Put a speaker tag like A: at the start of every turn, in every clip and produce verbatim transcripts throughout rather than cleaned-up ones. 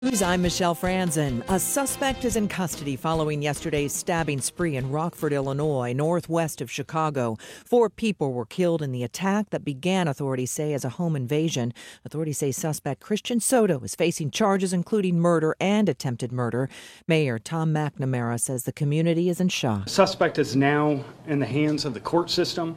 A: I'm Michelle Franzen. A suspect is in custody following yesterday's stabbing spree in Rockford, Illinois, northwest of Chicago. Four people were killed in the attack that began, authorities say, as a home invasion. Authorities say suspect Christian Soto is facing charges including murder and attempted murder. Mayor Tom McNamara says the community is in shock.
B: The suspect is now in the hands of the court system,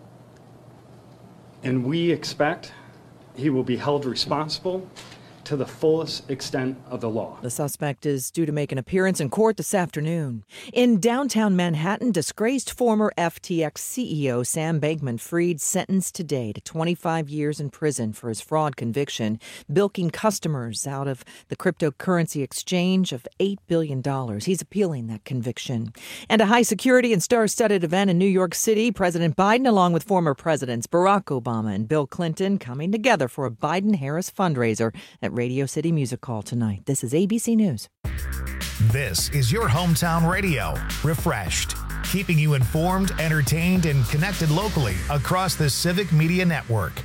B: and we expect he will be held responsible to the fullest extent of the law.
A: The suspect is due to make an appearance in court this afternoon. In downtown Manhattan, disgraced former F T X C E O Sam Bankman-Fried sentenced today to twenty-five years in prison for his fraud conviction, bilking customers out of the cryptocurrency exchange of eight billion dollars. He's appealing that conviction. And a high-security and star-studded event in New York City. President Biden, along with former presidents Barack Obama and Bill Clinton, coming together for a Biden-Harris fundraiser at Radio City Music Hall tonight. This is A B C News.
C: This is your hometown radio, refreshed, keeping you informed, entertained, and connected locally across the Civic Media Network.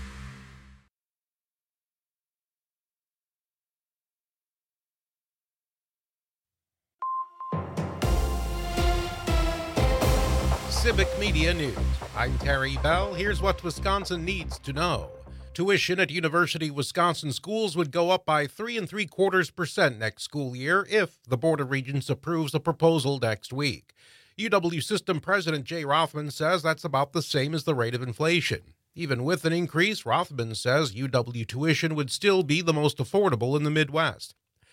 D: Civic Media News. I'm Terry Bell. Here's what Wisconsin needs to know. Tuition at University of Wisconsin schools would go up by three and three quarters percent next school year if the Board of Regents approves a proposal next week. U W System President Jay Rothman says that's about the same as the rate of inflation. Even with an increase, Rothman says U W tuition would still be the most affordable in the Midwest.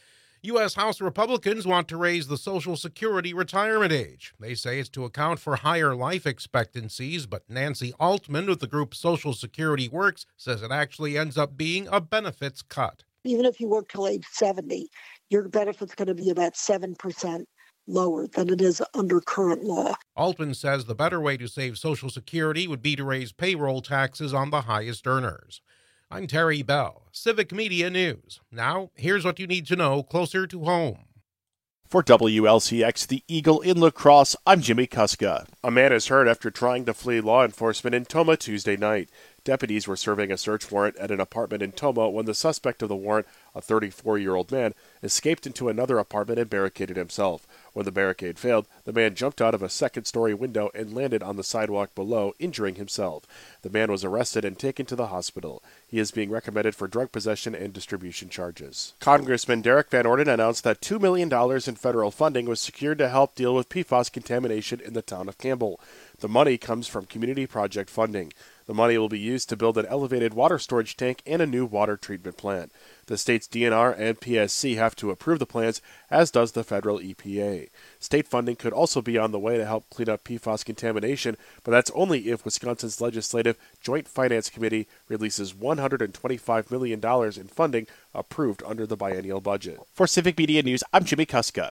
D: U S House Republicans want to raise the Social Security retirement age. They say it's to account for higher life expectancies, but Nancy Altman with the group Social Security Works says it actually ends up being a benefits cut.
E: Even if you work till age seventy, your benefit's going to be about seven percent lower than it is under current law.
D: Altman says the better way to save Social Security would be to raise payroll taxes on the highest earners. I'm Terry Bell, Civic Media News. Now, here's what you need to know closer to home.
F: For W L C X, the Eagle in La Crosse, I'm Jimmy Kuska. A man is hurt after trying to flee law enforcement in Tomah Tuesday night. Deputies were serving a search warrant at an apartment in Tomah when the suspect of the warrant, a thirty-four-year-old man, escaped into another apartment and barricaded himself. When the barricade failed, the man jumped out of a second-story window and landed on the sidewalk below, injuring himself. The man was arrested and taken to the hospital. He is being recommended for drug possession and distribution charges. Congressman Derek Van Orden announced that two million dollars in federal funding was secured to help deal with P FAS contamination in the town of Campbell. The money comes from community project funding. The money will be used to build an elevated water storage tank and a new water treatment plant. The state's D N R and P S C have to approve the plans, as does the federal E P A. State funding could also be on the way to help clean up P FAS contamination, but that's only if Wisconsin's Legislative Joint Finance Committee releases one hundred twenty-five million dollars in funding approved under the biennial budget. For Civic Media News, I'm Jimmy Kuska.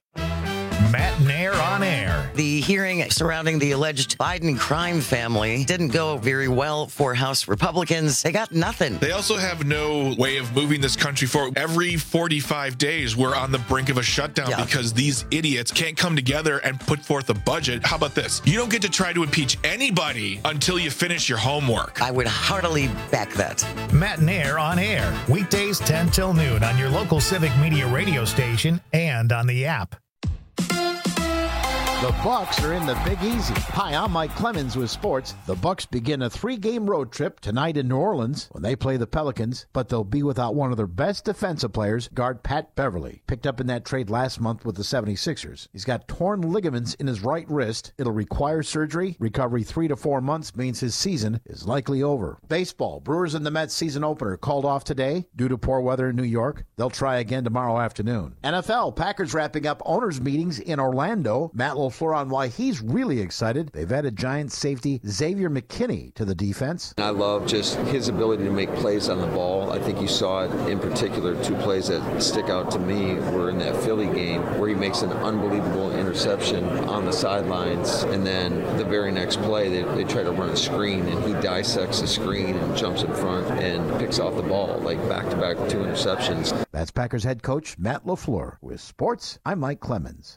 C: Matt Nair on air.
G: The hearing surrounding the alleged Biden crime family didn't go very well for House Republicans. They got nothing.
H: They also have no way of moving this country forward. Every forty-five days, we're on the brink of a shutdown yeah. because these idiots can't come together and put forth a budget. How about this? You don't get to try to impeach anybody until you finish your homework.
G: I would heartily back that.
C: Matt Nair on air. Weekdays ten till noon on your local Civic Media radio station and on the app.
I: The Bucks are in the Big Easy. Hi, I'm Mike Clemens with sports. The Bucks begin a three-game road trip tonight in New Orleans when they play the Pelicans, but they'll be without one of their best defensive players, guard Pat Beverly, picked up in that trade last month with the seventy-sixers. He's got torn ligaments in his right wrist. It'll require surgery. Recovery three to four months means his season is likely over. Baseball, Brewers and the Mets season opener called off today due to poor weather in New York. They'll try again tomorrow afternoon. N F L, Packers wrapping up owners' meetings in Orlando. Matt LaFleur on why he's really excited. They've added Giants safety Xavier McKinney to the defense.
J: I love just his ability to make plays on the ball. I think you saw it in particular. Two plays that stick out to me were in that Philly game where he makes an unbelievable interception on the sidelines, and then the very next play they, they try to run a screen and he dissects the screen and jumps in front and picks off the ball, like back-to-back two interceptions.
I: That's Packers head coach Matt LaFleur. With sports, I'm Mike Clemens.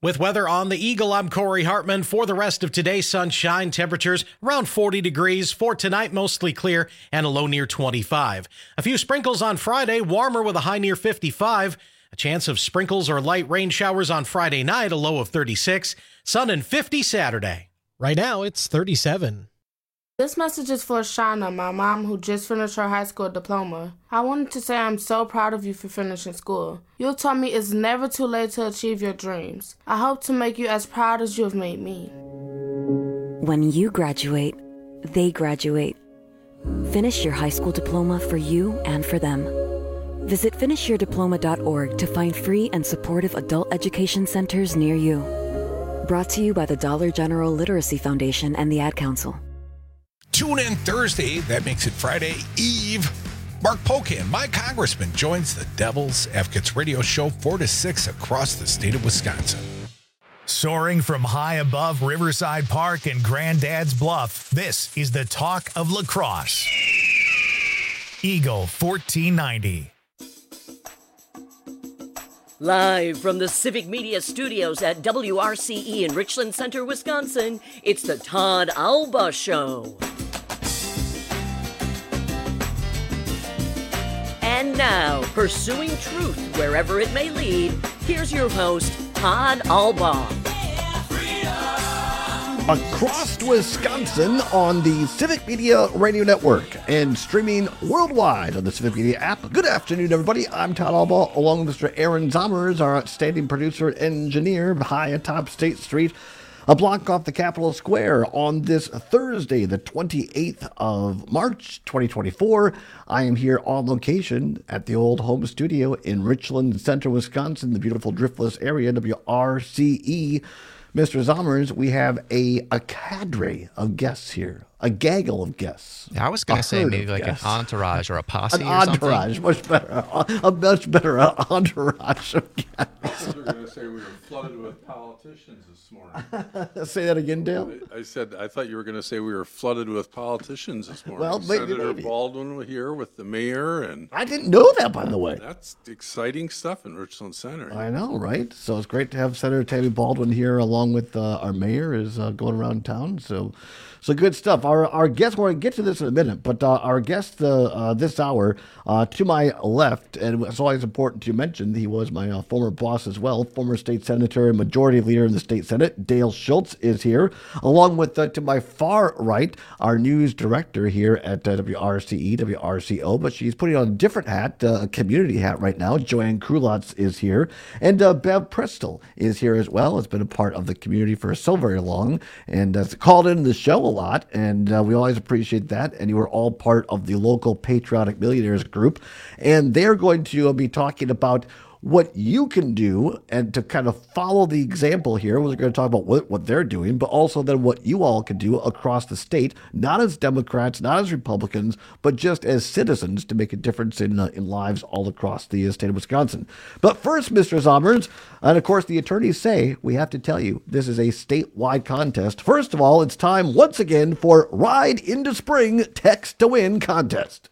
K: With weather on the Eagle, I'm Corey Hartman. For the rest of today, sunshine, temperatures around forty degrees. For tonight, mostly clear and a low near twenty-five. A few sprinkles on Friday, warmer with a high near fifty-five. A chance of sprinkles or light rain showers on Friday night, a low of thirty-six. Sun and fifty Saturday.
L: Right now, it's thirty-seven.
M: This message is for Shauna, my mom, who just finished her high school diploma. I wanted to say I'm so proud of you for finishing school. You taught me it's never too late to achieve your dreams. I hope to make you as proud as you have made me.
N: When you graduate, they graduate. Finish your high school diploma for you and for them. Visit finish your diploma dot org to find free and supportive adult education centers near you. Brought to you by the Dollar General Literacy Foundation and the Ad Council.
H: Tune in Thursday. That makes it Friday Eve. Mark Pocan, my congressman, joins the Devil's Advocates radio show four to six across the state of Wisconsin.
C: Soaring from high above Riverside Park and Granddad's Bluff, this is the talk of lacrosse. Eagle fourteen ninety.
O: Live from the Civic Media Studios at W R C E in Richland Center, Wisconsin, it's the Todd Alba Show. And now, pursuing truth wherever it may lead, here's your host, Todd Alba.
P: Across Wisconsin on the Civic Media Radio Network and streaming worldwide on the Civic Media app. Good afternoon, everybody. I'm Todd Alba, along with Mister Aaron Zommers, our outstanding producer and engineer, high atop State Street, a block off the Capitol Square on this Thursday, the twenty-eighth of March, twenty twenty-four. I am here on location at the old home studio in Richland Center, Wisconsin, the beautiful Driftless area, W R C E. Mister Zommers, we have a, a cadre of guests here, a gaggle of guests.
Q: I was going to say maybe like guests. An entourage or a posse
P: an
Q: or
P: entourage,
Q: something.
P: much better, a, a much better entourage of guests.
R: I thought you were going to say we were flooded with politicians this morning.
P: Say that again, Dale.
R: I said I thought you were going to say we were flooded with politicians this morning.
P: Well, maybe,
R: Senator
P: maybe.
R: Baldwin was here with the mayor, and
P: I didn't know that, by the way.
R: That's exciting stuff in Richland Center.
P: I know, right? So it's great to have Senator Tammy Baldwin here, along with uh, our mayor, is uh, going around town. So, so good stuff. Our our guest, we're going to get to this in a minute, but uh, our guest uh, uh, this hour, uh, to my left, and it's always important to mention, he was my uh, former boss as well, former state senator and majority leader in the state senate, Dale Schultz is here, along with, uh, to my far right, our news director here at uh, W R C E, W R C O, but she's putting on a different hat, uh, a community hat right now. Joanne Krulotz is here, and uh, Bev Prestel is here as well. Has been a part of the community for so very long, and has called in the show a lot, and uh, we always appreciate that, and you are all part of the local Patriotic Millionaires group, and they're going to uh, be talking about what you can do, and to kind of follow the example here, we're going to talk about what, what they're doing, but also then what you all can do across the state, not as Democrats, not as Republicans, but just as citizens to make a difference in uh, in lives all across the state of Wisconsin. But first, Mister Zommers, and of course the attorneys say we have to tell you this is a statewide contest. First of all, it's time once again for Ride into Spring Text to Win contest.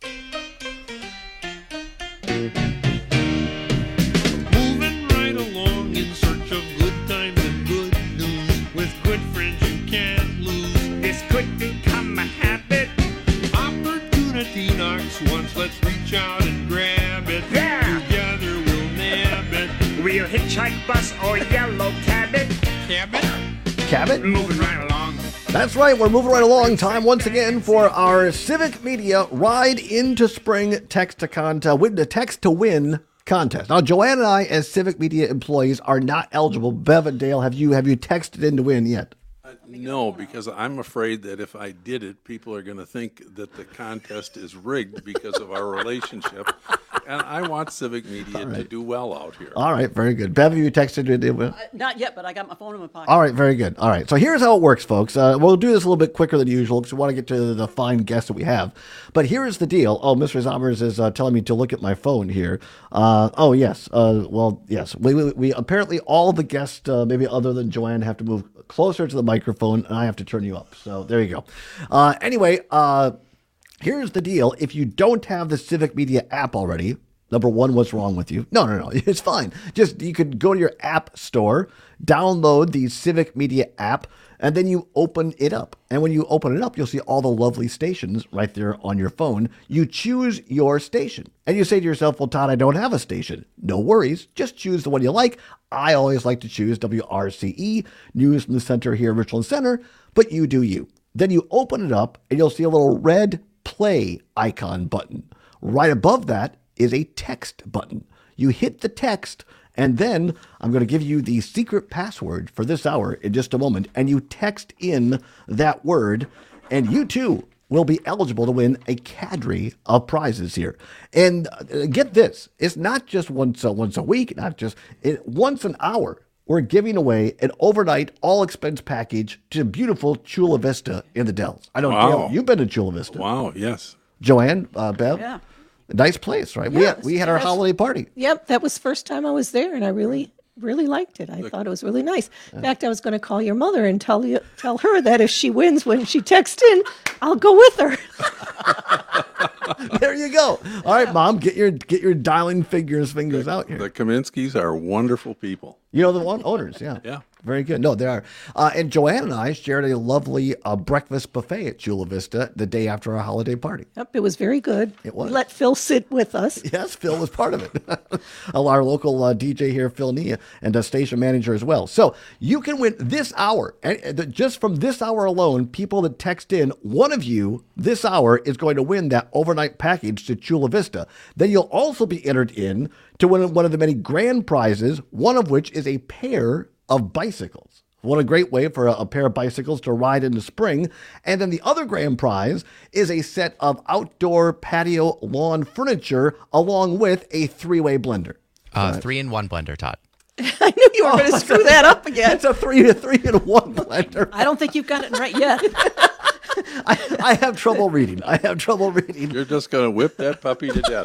S: Once, let's reach out and grab it. Yeah! Together we'll nab it. We'll hitchhike, bus, or yellow cabin. Cabin?
P: Cabin?
S: Moving right along.
P: That's right, we're moving right along. Time once again for our Civic Media Ride into Spring Text to Contest, win the Text to Win contest. Now, Joanne and I, as Civic Media employees, are not eligible. Bev and Dale, have you have you texted in to win yet?
R: Uh, no, because I'm afraid that if I did it, people are going to think that the contest is rigged because of our relationship. And I want Civic Media right. to do well out here.
P: All right, very good. Bev, have you texted to
T: uh, Not yet, but I got my phone in my pocket.
P: All right, very good. All right, so here's how it works, folks. Uh, we'll do this a little bit quicker than usual because we want to get to the fine guests that we have. But here's the deal. Oh, Mister Zommers is uh, telling me to look at my phone here. Uh, oh, yes. Uh, well, yes. We, we, we apparently all the guests, uh, maybe other than Joanne, have to move closer to the microphone, and I have to turn you up. So there you go. Uh, anyway, uh, here's the deal. If you don't have the Civic Media app already, Number one, what's wrong with you? No, no, no. It's fine. Just you could go to your app store, download the Civic Media app, and then you open it up. And when you open it up, you'll see all the lovely stations right there on your phone. You choose your station. And you say to yourself, well, Todd, I don't have a station. No worries. Just choose the one you like. I always like to choose W R C E, News from the Center here in Richland Center, but you do you. Then you open it up, and you'll see a little red play icon button. Right above that is a text button. You hit the text, and then I'm going to give you the secret password for this hour in just a moment, and you text in that word, and you too will be eligible to win a cadre of prizes here. And uh, get this, it's not just once, uh, once a week, not just it, once an hour. We're giving away an overnight all-expense package to beautiful Chula Vista in the Dells. I don't know.
R: Wow.
P: You've been to Chula Vista.
R: Wow, yes.
P: Joanne, uh, Bev?
T: Yeah.
P: Nice place, right? we
U: Yes,
P: had, we had our
U: yes.
P: holiday party.
U: Yep, that was the first time I was there, and I really, really liked it. I thought it was really nice. In fact, I was going to call your mother and tell you, tell her that if she wins when she texts in, I'll go with her.
P: There you go. All right, Mom, get your get your dialing fingers fingers out here.
R: The Kaminskis are wonderful people.
P: You know the one owners, yeah.
R: Yeah.
P: Very good. No, they are. Uh, and Joanne and I shared a lovely uh, breakfast buffet at Chula Vista the day after our holiday party.
U: Yep, it was very good.
P: It was.
U: We let Phil sit with us.
P: Yes, Phil was part of it. Our local uh, D J here, Phil Nia, and a station manager as well. So you can win this hour. And just from this hour alone, people that text in, one of you this hour is going to win that overnight package to Chula Vista. Then you'll also be entered in to win one of the many grand prizes, one of which is a pair of bicycles. What a great way for a, a pair of bicycles to ride in the spring. And then the other grand prize is a set of outdoor patio lawn furniture along with a three-way blender.
Q: Uh, three in one blender, Todd.
U: I knew you were going to screw that up again.
P: It's a three to three in one blender.
T: I don't think you've got it right yet.
P: I, I have trouble reading. I have trouble reading.
R: You're just going to whip that puppy to death.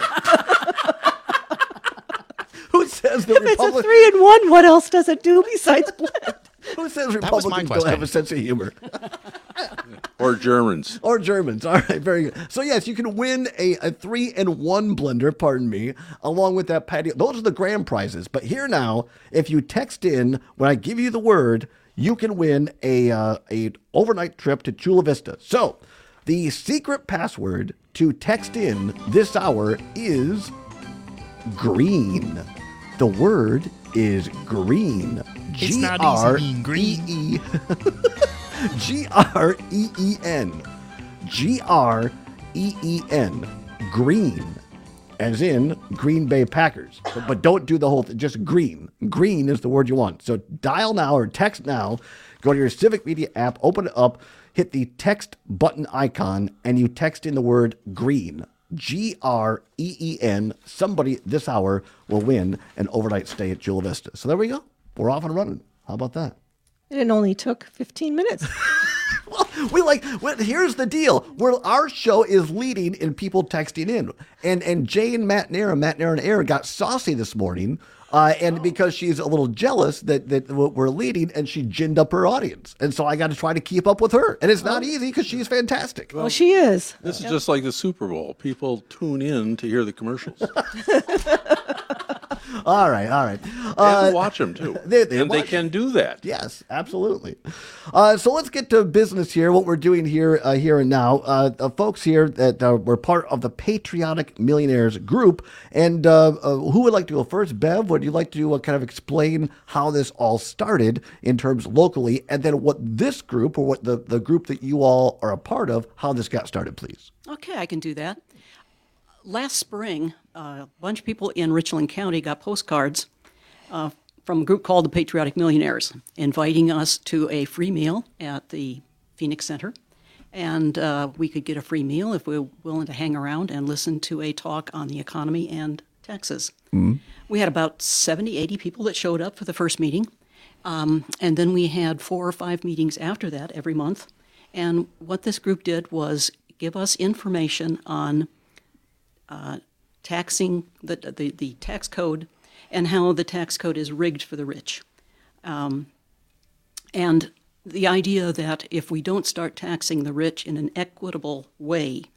P: Who says the
U: If it's a
P: Republic?
U: three in one, what else does it do besides blend?
P: Who says
Q: That was my
P: Republicans don't
Q: question.
P: have a sense of humor?
R: Or Germans.
P: Or Germans. All right, very good. So, yes, you can win a, a three in one blender, pardon me, along with that patio. Those are the grand prizes. But here now, if you text in, when I give you the word, you can win a, uh, a overnight trip to Chula Vista. So, the secret password to text in this hour is green. The word is green.
Q: It's not easy being
P: green. G R E E N. G R E E N. Green. As in Green Bay Packers. But, but don't do the whole thing. Just green. Green is the word you want. So dial now or text now. Go to your Civic Media app, open it up, hit the text button icon, and you text in the word green. G R E E N. Somebody this hour will win an overnight stay at Chula Vista. So there we go. We're off and running. How about that?
U: And it only took fifteen minutes.
P: Well, we like, well, here's the deal. Where our show is leading in people texting in. And and Jay and Matt Nair, Matt Nair and Air got saucy this morning. Uh, and because she's a little jealous that, that we're leading, and she ginned up her audience. And so I got to try to keep up with her. And it's not easy because she's fantastic.
U: Well, she is.
R: This is just like the Super Bowl. People tune in to hear the commercials.
P: All right, all right.
R: And watch them, too.
P: They, they
R: and they
P: watch.
R: can do that.
P: Yes, absolutely. Uh, so let's get to business here, what we're doing here uh, here and now. Uh, uh, folks here that uh, were part of the Patriotic Millionaires group. And uh, uh, who would like to go first? Bev, would you like to uh, kind of explain how this all started in terms locally, and then what this group, or what the, the group that you all are a part of, how this got started, please?
T: Okay, I can do that. Last spring, uh, a bunch of people in Richland County got postcards uh, from a group called the Patriotic Millionaires, inviting us to a free meal at the Phoenix Center. And uh, we could get a free meal if we were willing to hang around and listen to a talk on the economy and taxes. Mm-hmm. We had about seventy, eighty people that showed up for the first meeting. Um, and then we had four or five meetings after that every month. And what this group did was give us information on uh, taxing, the, the, the tax code, and how the tax code is rigged for the rich. Um, and the idea that if we don't start taxing the rich in an equitable way,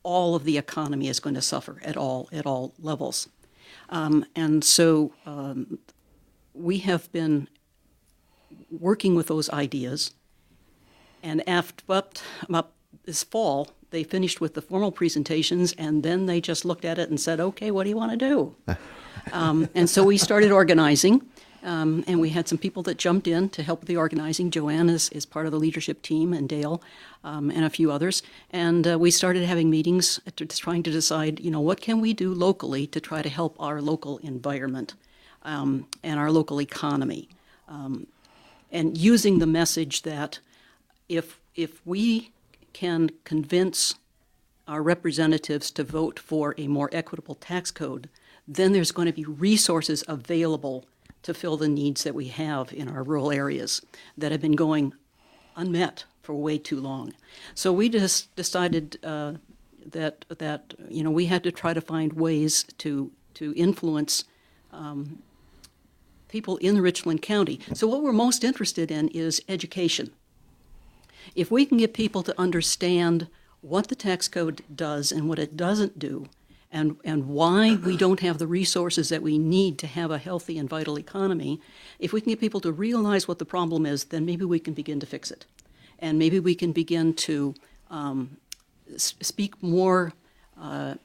T: all of the economy is going to suffer at all at all levels. Um, and so um, we have been working with those ideas, and after up, up this fall, they finished with the formal presentations, and then they just looked at it and said, okay, what do you want to do? um, and so we started organizing, um, and we had some people that jumped in to help with the organizing. Joanne is, is part of the leadership team, and Dale, um, and a few others. And uh, we started having meetings to, to trying to decide, you know, what can we do locally to try to help our local environment um, and our local economy. Um, and using the message that if if we can convince our representatives to vote for a more equitable tax code, then there's going to be resources available to fill the needs that we have in our rural areas that have been going unmet for way too long. So we just decided uh, that that you know we had to try to find ways to to influence um, people in Richland County. So what we're most interested in is education. If we can get people to understand what the tax code does and what it doesn't do, and, and why we don't have the resources that we need to have a healthy and vital economy, if we can get people to realize what the problem is, then maybe we can begin to fix it. And maybe we can begin to um, speak more uh,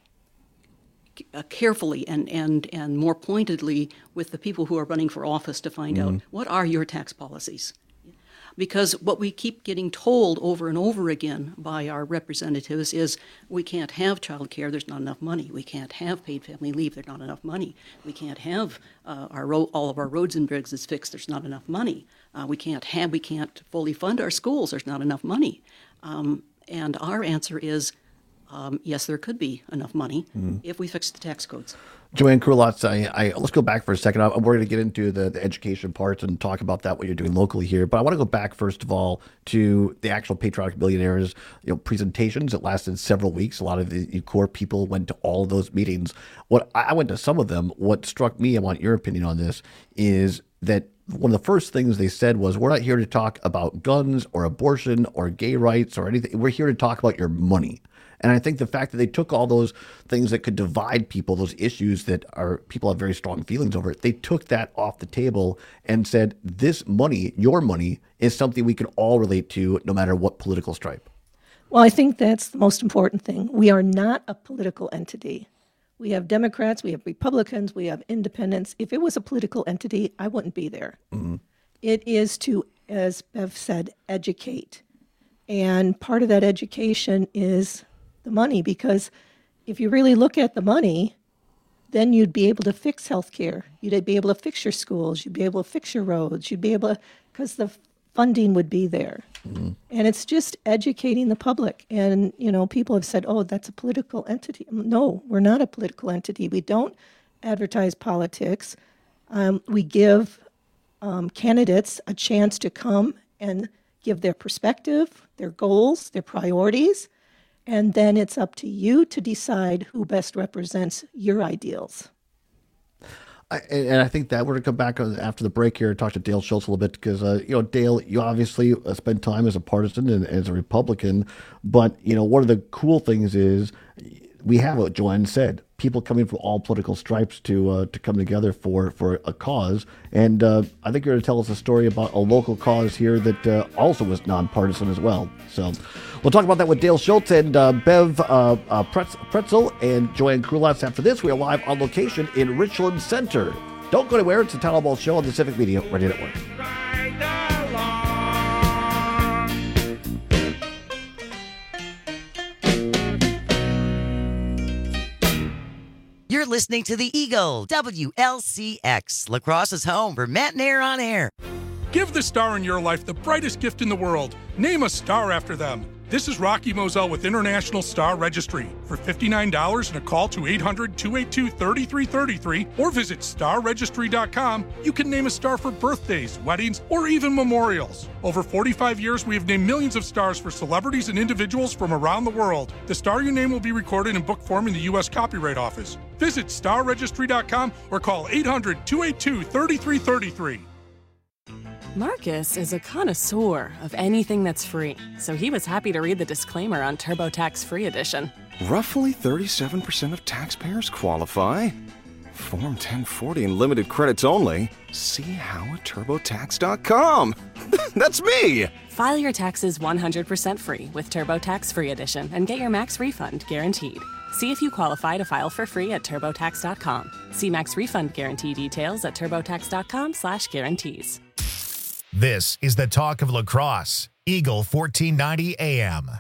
T: carefully and, and, and more pointedly with the people who are running for office to find mm-hmm. out, what are your tax policies? Because what we keep getting told over and over again by our representatives is we can't have child care, there's not enough money. We can't have paid family leave, there's not enough money. We can't have uh, our ro- all of our roads and bridges fixed, there's not enough money. Uh, we can't have, we can't fully fund our schools, there's not enough money. Um, and our answer is, um, yes, there could be enough money mm-hmm. if we fix the tax codes.
P: Joanne Krulotz, I, I, let's go back for a second. I, we're going to get into the, the education parts and talk about that, what you're doing locally here. But I want to go back, first of all, to the actual Patriotic Millionaires you know, presentations. It lasted several weeks. A lot of the core people went to all of those meetings. What I went to some of them. What struck me, I want your opinion on this, is that one of the first things they said was, we're not here to talk about guns or abortion or gay rights or anything. We're here to talk about your money. And I think the fact that they took all those things that could divide people, those issues that are people have very strong feelings over it, they took that off the table and said, this money, your money, is something we can all relate to no matter what political stripe.
U: Well, I think that's the most important thing. We are not a political entity. We have Democrats, we have Republicans, we have independents. If it was a political entity, I wouldn't be there. Mm-hmm. It is to, as Bev said, educate. And part of that education is the money, because if you really look at the money, then you'd be able to fix healthcare. You'd be able to fix your schools. You'd be able to fix your roads. You'd be able to, because the funding would be there. Mm-hmm. And it's just educating the public. And, you know, people have said, oh, that's a political entity. No, we're not a political entity. We don't advertise politics. Um, we give um, candidates a chance to come and give their perspective, their goals, their priorities. And then it's up to you to decide who best represents your ideals.
P: I, and I think that we're going to come back after the break here and talk to Dale Schultz a little bit because, uh, you know, Dale, you obviously spent time as a partisan and as a Republican. But, you know, one of the cool things is we have what Joanne said, people coming from all political stripes to uh, to come together for, for a cause. And uh, I think you're going to tell us a story about a local cause here that uh, also was nonpartisan as well. So we'll talk about that with Dale Schultz and uh, Bev uh, uh, Pretz- Pretzel and Joanne Krulotz. After this, we are live on location in Richland Center. Don't go anywhere. It's the Town Hall Ball Show on the Civic Media Radio Network.
G: You're listening to The Eagle, W L C X, La Crosse's home for Matt and Air on Air.
B: Give the star in your life the brightest gift in the world. Name a star after them. This is Rocky Moselle with International Star Registry. For fifty-nine dollars and a call to eight hundred, two eight two, three three three three or visit star registry dot com, you can name a star for birthdays, weddings, or even memorials. Over forty-five years, we have named millions of stars for celebrities and individuals from around the world. The star you name will be recorded in book form in the U S Copyright Office. Visit star registry dot com or call eight hundred, two eight two, three three three three.
A: Marcus is a connoisseur of anything that's free, so he was happy to read the disclaimer on TurboTax Free Edition.
V: Roughly thirty-seven percent of taxpayers qualify. Form ten forty and limited credits only. See how at TurboTax dot com. That's me!
A: File your taxes one hundred percent free with TurboTax Free Edition and get your max refund guaranteed. See if you qualify to file for free at TurboTax dot com. See max refund guarantee details at TurboTax dot com slash guarantees.
C: This is the Talk of La Crosse, Eagle fourteen ninety A M.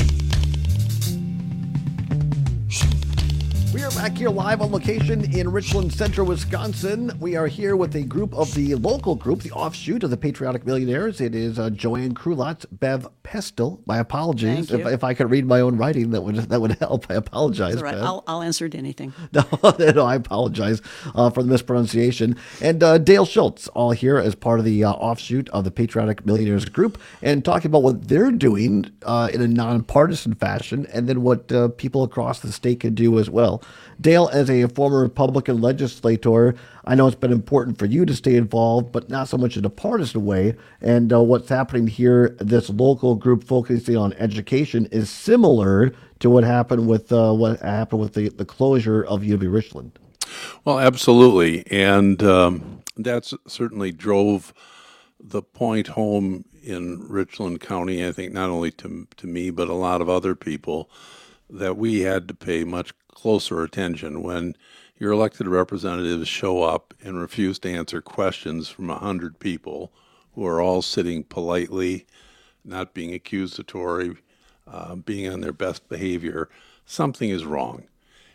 P: We are back here live on location in Richland Center, Wisconsin. We are here with a group of the local group, the offshoot of the Patriotic Millionaires. It is uh, Joanne Krulot, Bev Pestel. My apologies. If, if I could read my own writing, that would that would help. I apologize.
T: That's all right.
P: Bev.
T: I'll, I'll answer to anything.
P: No, no, I apologize uh, for the mispronunciation. And uh, Dale Schultz, all here as part of the uh, offshoot of the Patriotic Millionaires group, and talking about what they're doing uh, in a nonpartisan fashion, and then what uh, people across the state can do as well. Dale, as a former Republican legislator, I know it's been important for you to stay involved, but not so much in a partisan way. And uh, what's happening here, this local group focusing on education, is similar to what happened with uh, what happened with the, the closure of U of Richland.
R: Well, absolutely, and um, that certainly drove the point home in Richland County. I think not only to to me, but a lot of other people, that we had to pay much closer attention when your elected representatives show up and refuse to answer questions from a hundred people who are all sitting politely, not being accusatory, uh, being on their best behavior. Something is wrong.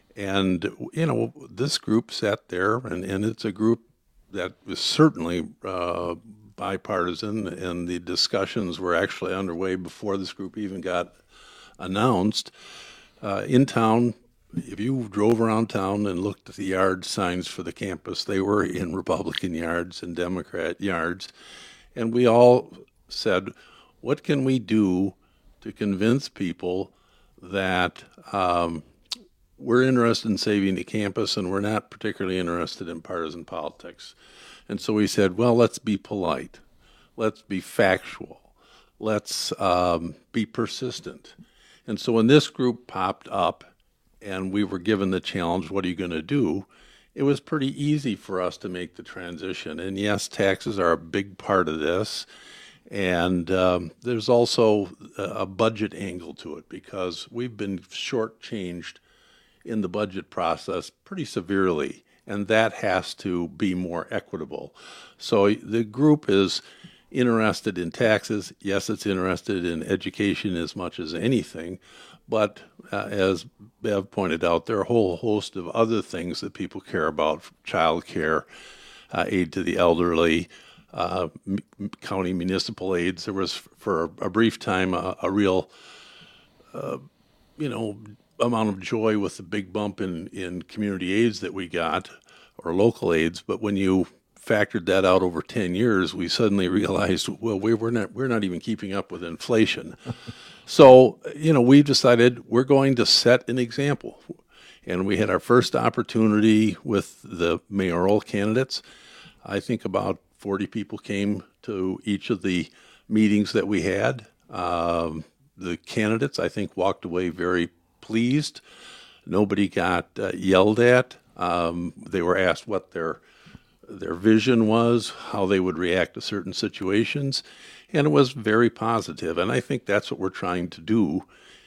R: And, you know, this group sat there, and, and it's a group that was certainly uh, bipartisan, and the discussions were actually underway before this group even got announced. Uh, in town, if you drove around town and looked at the yard signs for the campus, they were in Republican yards and Democrat yards. And we all said, what can we do to convince people that um, we're interested in saving the campus and we're not particularly interested in partisan politics? And so we said, well, let's be polite. Let's be factual. Let's um, be persistent. And so when this group popped up and we were given the challenge, what are you going to do? It was pretty easy for us to make the transition. And yes, taxes are a big part of this. And um, there's also a budget angle to it, because we've been shortchanged in the budget process pretty severely, and that has to be more equitable. So the group is interested in taxes. Yes, it's interested in education as much as anything. But uh, as Bev pointed out, there are a whole host of other things that people care about: child care, uh, aid to the elderly, uh, m- county municipal aids. There was, for a brief time, a, a real, uh, you know, amount of joy with the big bump in, in community aids that we got, or local aids. But when you factored that out over ten years, we suddenly realized, well, we we're not we're not even keeping up with inflation. So, you know, we decided we're going to set an example. And we had our first opportunity with the mayoral candidates. I think about forty people came to each of the meetings that we had. Um, the candidates, I think, walked away very pleased. Nobody got uh, yelled at. Um, they were asked what their their vision was, how they would react to certain situations, and it was very positive. And I think that's what we're trying to do.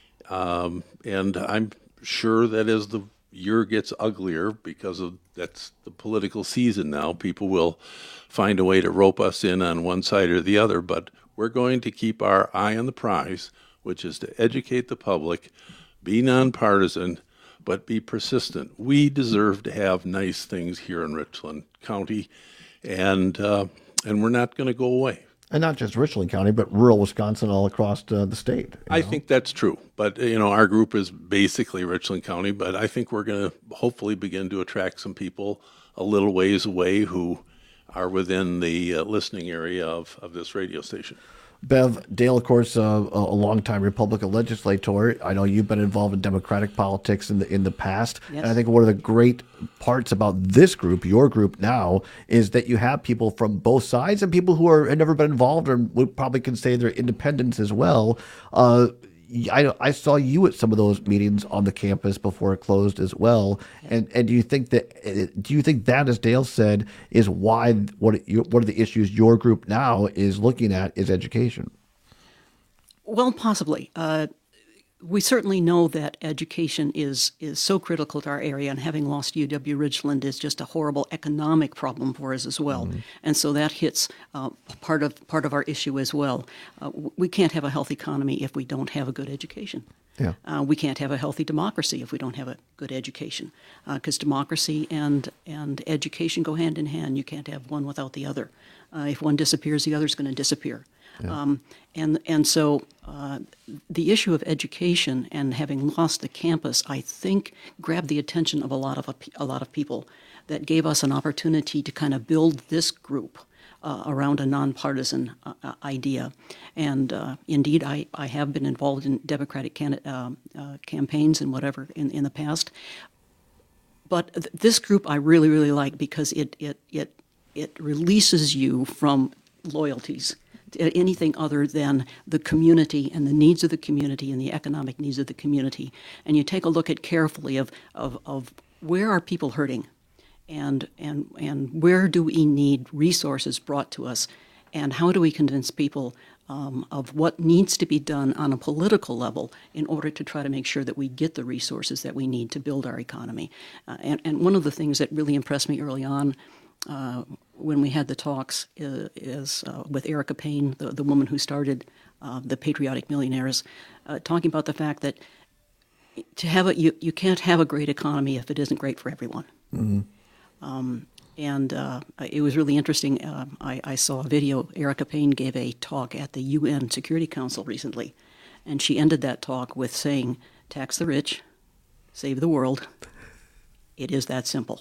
R: Um, and I'm sure that as the year gets uglier, because of that's the political season now, people will find a way to rope us in on one side or the other. But we're going to keep our eye on the prize, which is to educate the public, be nonpartisan, but be persistent. We deserve to have nice things here in Richland County, and uh, and we're not going to go away.
P: And not just Richland County, but rural Wisconsin all across uh, the state.
R: I know? think that's true. But, you know, our group is basically Richland County, but I think we're going to hopefully begin to attract some people a little ways away who are within the uh, listening area of, of this radio station.
P: Bev, Dale, of course, uh, a, a longtime Republican legislator. I know you've been involved in Democratic politics in the in the past.
T: Yes.
P: And I think one of the great parts about this group, your group now, is that you have people from both sides and people who are have never been involved or would probably consider they're independents as well. Uh, I, I saw you at some of those meetings on the campus before it closed as well. And and do you think that do you think that, as Dale said, is why what one of the issues your group now is looking at is education?
T: Well, possibly. Uh, we certainly know that education is is so critical to our area, and having lost U W Richland is just a horrible economic problem for us as well. Mm-hmm. And so that hits uh, part of part of our issue as well. Uh, we can't have a healthy economy if we don't have a good education.
P: Yeah.
T: Uh, we can't have a healthy democracy if we don't have a good education, because uh, democracy and and education go hand in hand. You can't have one without the other. Uh, if one disappears, the other's going to disappear. Yeah. Um, and and so uh, the issue of education and having lost the campus, I think, grabbed the attention of a lot of a, a lot of people that gave us an opportunity to kind of build this group uh, around a nonpartisan uh, idea. And uh, indeed, I, I have been involved in Democratic can, uh, uh, campaigns and whatever in, in the past. But th- this group I really, really like because it it it it releases you from loyalties, anything other than the community and the needs of the community and the economic needs of the community. And you take a look at carefully of, of, of where are people hurting and, and, and where do we need resources brought to us, and how do we convince people um, of what needs to be done on a political level in order to try to make sure that we get the resources that we need to build our economy. Uh, and, and one of the things that really impressed me early on Uh, when we had the talks uh, is uh, with Erica Payne, the, the woman who started uh, the Patriotic Millionaires, uh, talking about the fact that to have a, you, you can't have a great economy if it isn't great for everyone.
P: Mm-hmm.
T: Um, and uh, it was really interesting. Uh, I, I saw a video. Erica Payne gave a talk at the U N Security Council recently, and she ended that talk with saying, "Tax the rich, save the world. It is that simple."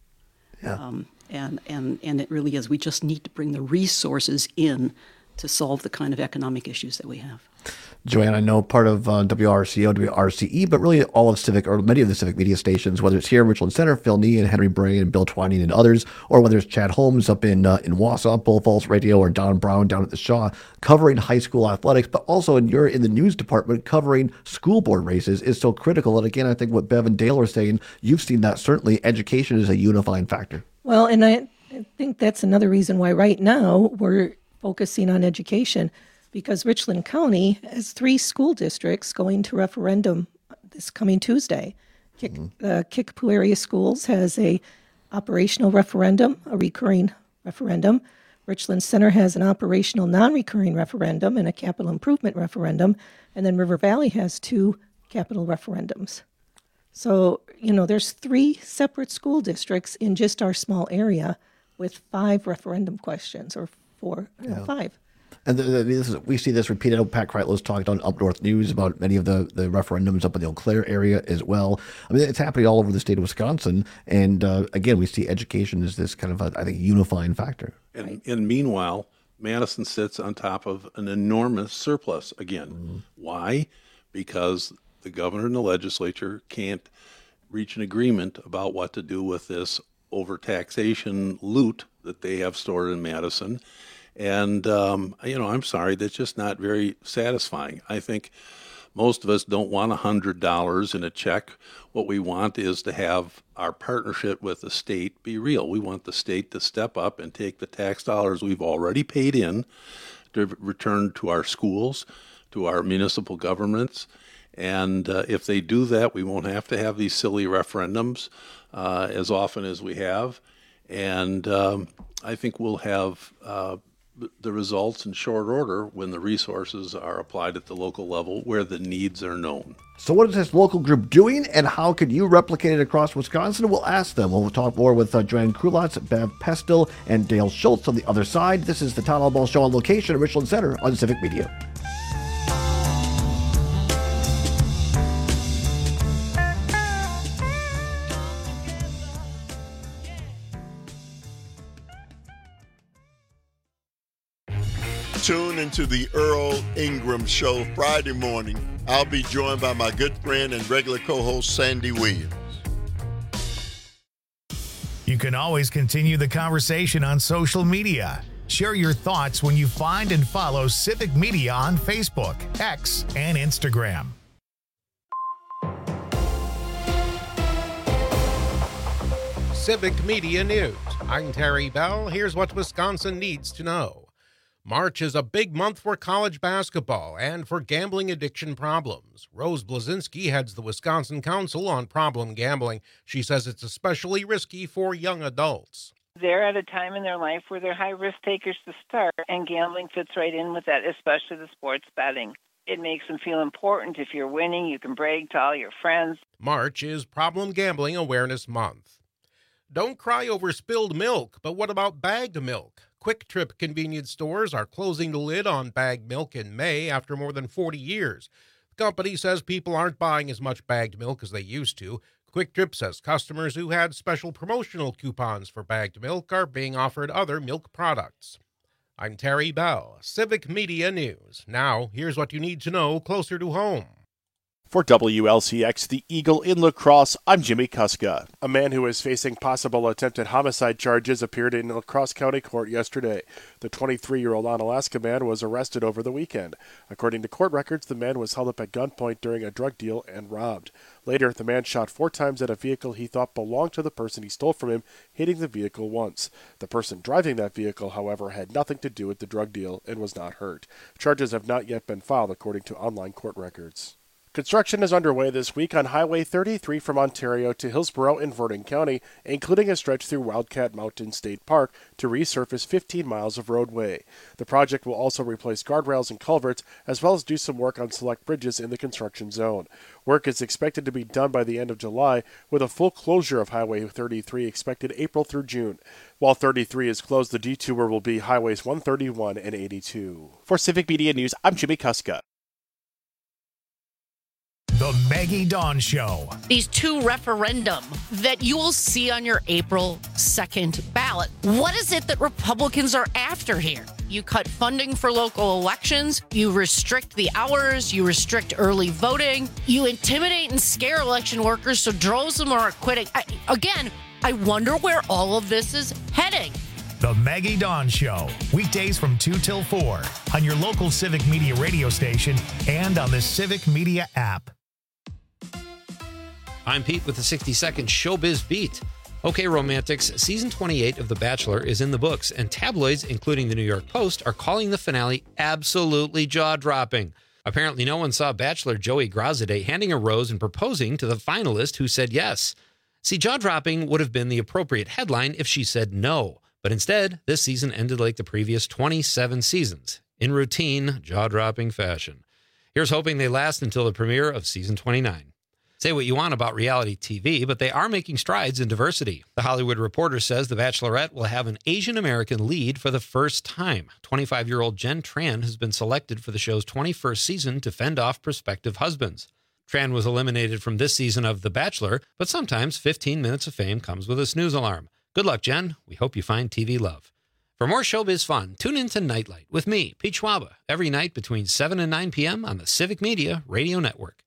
P: Yeah.
T: Um, And, and and it really is. We just need to bring the resources in to solve the kind of economic issues that we have.
P: Joanne, I know part of uh, W R C O, W R C E, but really all of Civic, or many of the Civic media stations, whether it's here in Richland Center, Phil Nee and Henry Bray and Bill Twining and others, or whether it's Chad Holmes up in uh, in Wausau, Bull Falls Radio, or Don Brown down at the Shaw, covering high school athletics, but also in you're in the news department covering school board races is so critical. And again, I think what Bev and Dale are saying, you've seen that certainly education is a unifying factor.
U: Well, and I, I think that's another reason why right now we're focusing on education, because Richland County has three school districts going to referendum this coming Tuesday. Kick, mm-hmm. uh, Kickapoo Area Schools has a operational referendum, a recurring referendum. Richland Center has an operational non-recurring referendum and a capital improvement referendum. And then River Valley has two capital referendums. So, you know, there's three separate school districts in just our small area with five referendum questions, or four, yeah. uh, five.
P: And the, the, this is, we see this repeated. Pat Kreitlow's talked on Up North News about many of the, the referendums up in the Eau Claire area as well. I mean, it's happening all over the state of Wisconsin. And uh, again, we see education as this kind of, a, I think, unifying factor.
R: And, right. and meanwhile, Madison sits on top of an enormous surplus again. Mm-hmm. Why? Because the governor and the legislature can't reach an agreement about what to do with this overtaxation loot that they have stored in Madison. And, um, you know, I'm sorry, that's just not very satisfying. I think most of us don't want one hundred dollars in a check. What we want is to have our partnership with the state be real. We want the state to step up and take the tax dollars we've already paid in to return to our schools, to our municipal governments. And uh, if they do that, we won't have to have these silly referendums uh, as often as we have. And um, I think we'll have uh, the results in short order when the resources are applied at the local level where the needs are known.
P: So what is this local group doing, and how could you replicate it across Wisconsin? We'll ask them. We'll talk more with uh, Joanne Krulotz, Bev Pestil, and Dale Schultz on the other side. This is the Town Hall Ball Show on location at Richland Center on Civic Media.
D: Tune into the Earl Ingram Show Friday morning. I'll be joined by my good friend and regular co-host, Sandy Williams.
C: You can always continue the conversation on social media. Share your thoughts when you find and follow Civic Media on Facebook, X, and Instagram.
L: Civic Media News. I'm Terry Bell. Here's what Wisconsin needs to know. March is a big month for college basketball and for gambling addiction problems. Rose Blazinski heads the Wisconsin Council on Problem Gambling. She says it's especially risky for young adults.
E: They're at a time in their life where they're high-risk takers to start, and gambling fits right in with that, especially the sports betting. It makes them feel important. If you're winning, you can brag to all your friends.
L: March is Problem Gambling Awareness Month. Don't cry over spilled milk, but what about bagged milk? Quick Trip convenience stores are closing the lid on bagged milk in May after more than forty years. The company says people aren't buying as much bagged milk as they used to. Quick Trip says customers who had special promotional coupons for bagged milk are being offered other milk products. I'm Terry Bell, Civic Media News. Now, here's what you need to know closer to home.
F: For W L C X, the Eagle in La Crosse, I'm Jimmy Kuska. A man who is facing possible attempted homicide charges appeared in La Crosse County Court yesterday. The twenty-three-year-old Onalaska man was arrested over the weekend. According to court records, the man was held up at gunpoint during a drug deal and robbed. Later, the man shot four times at a vehicle he thought belonged to the person he stole from him, hitting the vehicle once. The person driving that vehicle, however, had nothing to do with the drug deal and was not hurt. Charges have not yet been filed, according to online court records. Construction is underway this week on Highway thirty-three from Ontario to Hillsborough in Vernon County, including a stretch through Wildcat Mountain State Park to resurface fifteen miles of roadway. The project will also replace guardrails and culverts, as well as do some work on select bridges in the construction zone. Work is expected to be done by the end of July, with a full closure of Highway thirty-three expected April through June. While thirty-three is closed, the detour will be Highways one thirty-one and eighty-two. For Civic Media News, I'm Jimmy Kuska.
C: The Maggie Dawn Show.
W: These two referendum that you will see on your April second ballot. What is it that Republicans are after here? You cut funding for local elections, you restrict the hours, you restrict early voting, you intimidate and scare election workers so droves of them are quitting. I, again, I wonder where all of this is heading.
C: The Maggie Dawn Show, weekdays from two till four on your local Civic Media radio station and on the Civic Media app.
X: I'm Pete with the sixty-second Showbiz Beat. Okay, romantics, season twenty-eight of The Bachelor is in the books, and tabloids, including the New York Post, are calling the finale absolutely jaw-dropping. Apparently, no one saw Bachelor Joey Grossaday handing a rose and proposing to the finalist who said yes. See, jaw-dropping would have been the appropriate headline if she said no. But instead, this season ended like the previous twenty-seven seasons, in routine, jaw-dropping fashion. Here's hoping they last until the premiere of season twenty-nine. Say what you want about reality T V, but they are making strides in diversity. The Hollywood Reporter says The Bachelorette will have an Asian American lead for the first time. twenty-five-year-old Jen Tran has been selected for the show's twenty-first season to fend off prospective husbands. Tran was eliminated from this season of The Bachelor, but sometimes fifteen minutes of fame comes with a snooze alarm. Good luck, Jen. We hope you find T V love. For more showbiz fun, tune in to Nightlight with me, Pete Schwaba, every night between seven and nine p.m. on the Civic Media Radio Network.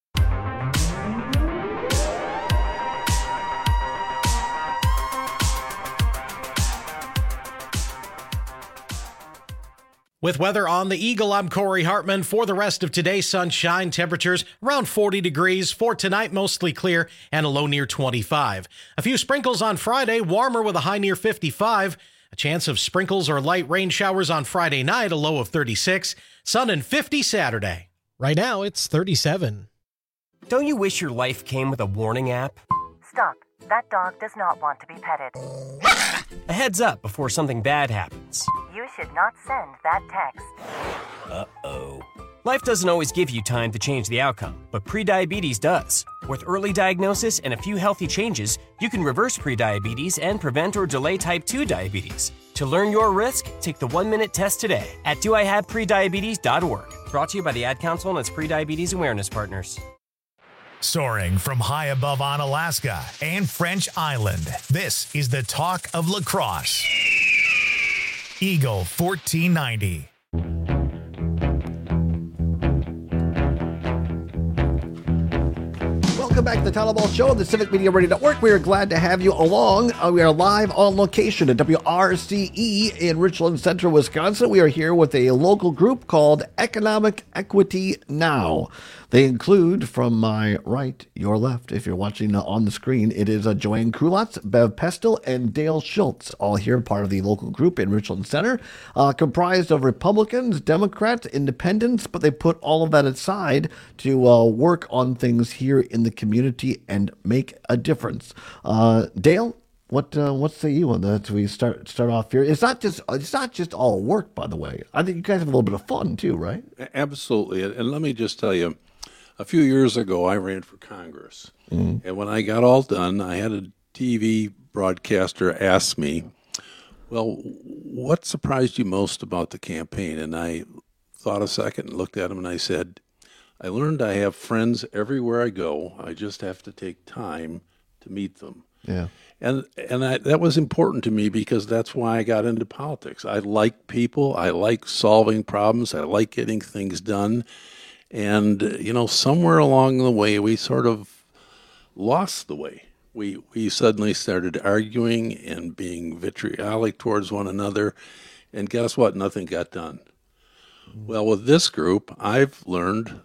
K: With weather on the Eagle, I'm Corey Hartman. For the rest of today, sunshine, temperatures around forty degrees. For tonight, mostly clear and a low near twenty-five. A few sprinkles on Friday, warmer with a high near fifty-five. A chance of sprinkles or light rain showers on Friday night, a low of thirty-six. Sun and fifty Saturday.
L: Right now, it's thirty-seven.
Y: Don't you wish your life came with a warning app?
Z: Stop. That dog does not want to be petted.
Y: A heads up before something bad happens.
Z: You should not send that text.
Y: Uh-oh. Life doesn't always give you time to change the outcome, but prediabetes does. With early diagnosis and a few healthy changes, you can reverse prediabetes and prevent or delay type two diabetes. To learn your risk, take the one-minute test today at do I have prediabetes dot org. Brought to you by the Ad Council and its Prediabetes Awareness Partners.
C: Soaring from high above Onalaska and French Island, this is the talk of La Crosse. Eagle fourteen ninety.
P: Welcome back to the Town Hall Show on the Civic Media Radio Network. We are glad to have you along. Uh, we are live on location at W R C E in Richland Center, Wisconsin. We are here with a local group called Economic Equity Now. They include, from my right, your left, if you're watching on the screen, it is uh, Joanne Krulotz, Bev Pestel, and Dale Schultz, all here part of the local group in Richland Center, uh, comprised of Republicans, Democrats, Independents, but they put all of that aside to uh, work on things here in the community and make a difference. Uh, Dale, what uh, what say you on that? We start start off here. It's not just it's not just all work, by the way. I think you guys have a little bit of fun too, right?
R: Absolutely. And let me just tell you, a few years ago, I ran for Congress. Mm-hmm. And when I got all done, I had a T V broadcaster ask me, well, what surprised you most about the campaign? And I thought a second and looked at him and I said, I learned I have friends everywhere I go. I just have to take time to meet them.
P: Yeah.
R: And and I, that was important to me because that's why I got into politics. I like people. I like solving problems. I like getting things done. And, you know, somewhere along the way, we sort of lost the way. We we suddenly started arguing and being vitriolic towards one another. And guess what? Nothing got done. Well, with this group, I've learned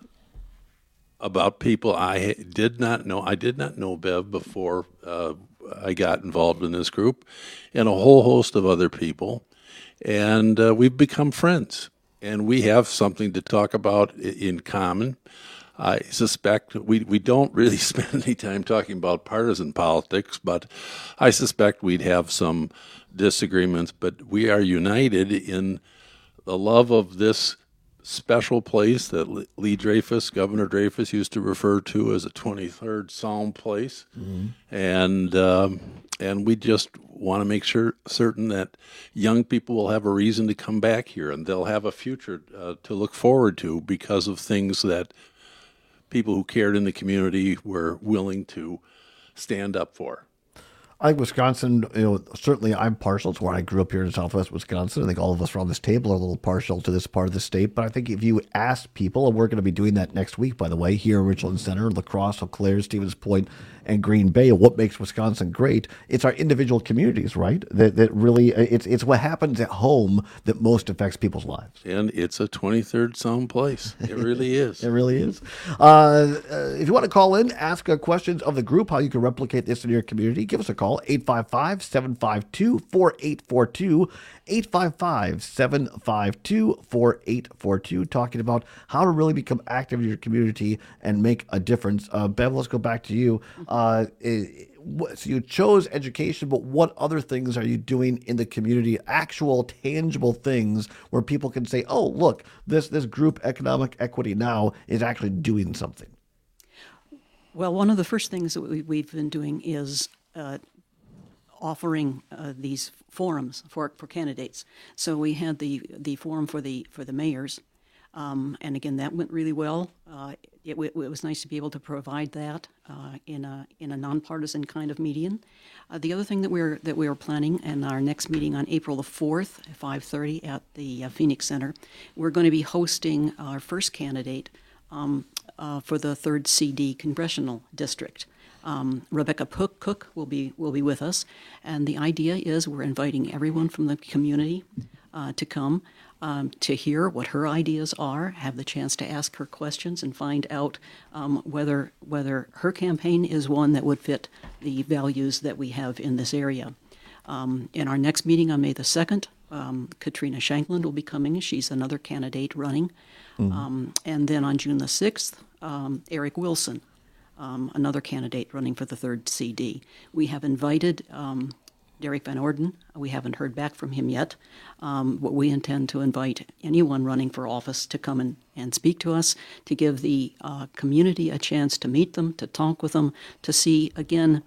R: about people I did not know. I did not know Bev before uh, I got involved in this group, and a whole host of other people. And uh, we've become friends. And we have something to talk about in common. I suspect we, we don't really spend any time talking about partisan politics, but I suspect we'd have some disagreements. But we are united in the love of this special place that Lee Dreyfus, Governor Dreyfus, used to refer to as a twenty-third Psalm place. Mm-hmm. And um, and we just want to make sure certain that young people will have a reason to come back here and they'll have a future uh, to look forward to because of things that people who cared in the community were willing to stand up for.
P: I think Wisconsin, you know, certainly I'm partial to where I grew up here in Southwest Wisconsin. I think all of us around this table are a little partial to this part of the state. But I think if you ask people, and we're going to be doing that next week, by the way, here in Richland Center, La Crosse, Eau Claire, Stevens Point, and Green Bay, what makes Wisconsin great, it's our individual communities, right? That that really, it's it's what happens at home that most affects people's lives.
R: And it's a twenty-third Psalm place. It really is.
P: It really is. Uh, uh, if you want to call in, ask uh, questions of the group, how you can replicate this in your community, give us a call, eight five five, seven five two, four eight four two, eight five five, seven five two, four eight four two, talking about how to really become active in your community and make a difference. Uh, Bev, let's go back to you. Uh, so you chose education, but what other things are you doing in the community, actual tangible things where people can say, oh, look, this, this group, Economic Equity Now, is actually doing something?
T: Well, one of the first things that we, we've been doing is uh, offering uh, these forums for, for candidates. So we had the, the forum for the for the mayors, um, and again that went really well. Uh, it, it was nice to be able to provide that uh, in a in a nonpartisan kind of medium. Uh, the other thing that we're that we are planning, and our next meeting on April the fourth at five thirty at the uh, Phoenix Center, we're going to be hosting our first candidate um, uh, for the third C D congressional district. Um, Rebecca Cook will be will be with us, and the idea is we're inviting everyone from the community uh, to come um, to hear what her ideas are, have the chance to ask her questions, and find out um, whether whether her campaign is one that would fit the values that we have in this area. Um, in our next meeting on May the second, um, Katrina Shankland will be coming. She's another candidate running, mm-hmm. um, and then on June the sixth, um, Eric Wilson. Um, another candidate running for the third C D. We have invited um, Derek Van Orden. We haven't heard back from him yet, um, but we intend to invite anyone running for office to come and, and speak to us, to give the uh, community a chance to meet them, to talk with them, to see, again,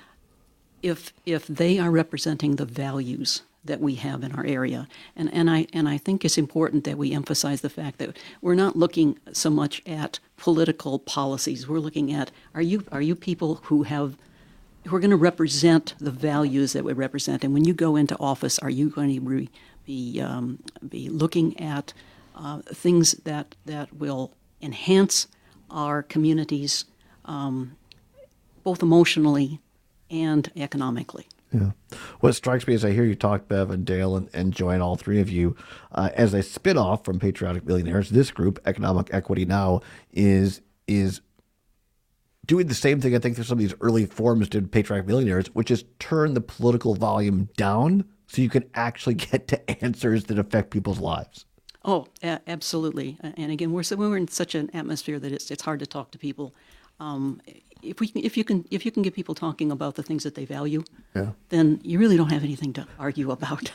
T: if if they are representing the values that we have in our area. And and I and I think it's important that we emphasize the fact that we're not looking so much at political policies. We're looking at, are you are you people who have who are going to represent the values that we represent? And when you go into office, are you going to be be, um, be looking at uh, things that that will enhance our community's um, both emotionally and economically.
P: Yeah. What strikes me as I hear you talk, Bev and Dale and, and Joanne, all three of you, uh, as a spin-off from Patriotic Millionaires, this group, Economic Equity Now, is is doing the same thing I think that some of these early forms did Patriotic Millionaires, which is turn the political volume down so you can actually get to answers that affect people's lives.
T: Oh, a- absolutely. And again, we're so, we're in such an atmosphere that it's it's hard to talk to people. Um, if we if you can if you can get people talking about the things that they value,
P: yeah.
T: then you really don't have anything to argue about.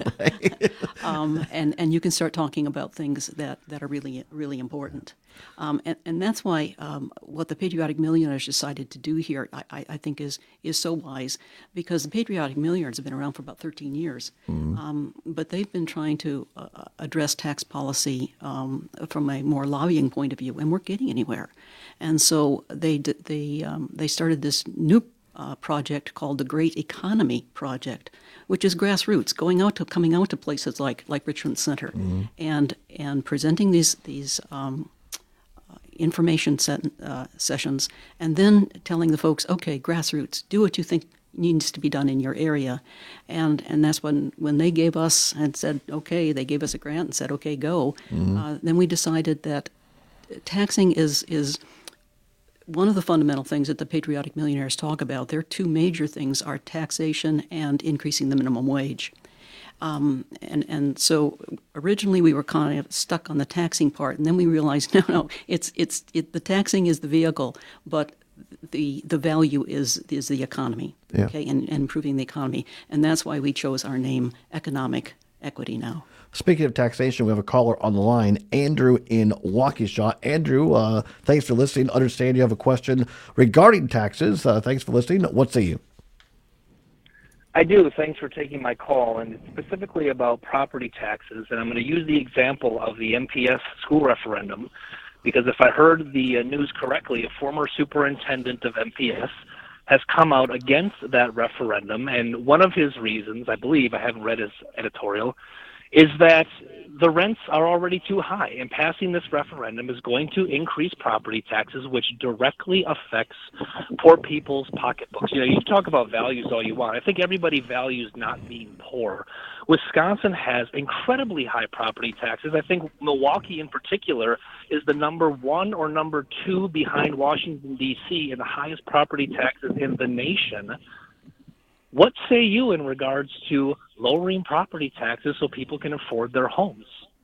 T: um, and and you can start talking about things that, that are really really important. Um, and, and that's why um, what the Patriotic Millionaires decided to do here, I, I, I think, is is so wise, because the Patriotic Millionaires have been around for about thirteen years, mm-hmm. um, but they've been trying to uh, address tax policy um, from a more lobbying point of view, and weren't getting anywhere. And so they they um, they started this new uh, project called the Great Economy Project, which is grassroots, going out to coming out to places like like Richmond Center, mm-hmm. and and presenting these these. Um, information set, uh, sessions, and then telling the folks, okay, grassroots, do what you think needs to be done in your area. And and that's when, when they gave us and said, okay, they gave us a grant and said, okay, go. Mm-hmm. Uh, then we decided that taxing is is one of the fundamental things that the Patriotic Millionaires talk about. Their two major things are taxation and increasing the minimum wage. Um, and, and so originally we were kind of stuck on the taxing part, and then we realized, no, no, it's it's it, the taxing is the vehicle, but the the value is is the economy,
P: yeah.
T: okay, and, and improving the economy. And that's why we chose our name, Economic Equity Now.
P: Speaking of taxation, we have a caller on the line, Andrew in Waukesha. Andrew, uh, thanks for listening. Understand you have a question regarding taxes. Uh, thanks for listening. What say you?
H: I do. Thanks for taking my call, and it's specifically about property taxes. And I'm going to use the example of the M P S school referendum, because if I heard the uh, news correctly, a former superintendent of M P S has come out against that referendum, and one of his reasons, I believe, I haven't read his editorial, is that the rents are already too high, and passing this referendum is going to increase property taxes, which directly affects poor people's pocketbooks. You know, you talk about values all you want. I think everybody values not being poor. Wisconsin has incredibly high property taxes. I think Milwaukee in particular is the number one or number two behind Washington, D C in the highest property taxes in the nation. What say you in regards to lowering property taxes so people can afford their homes?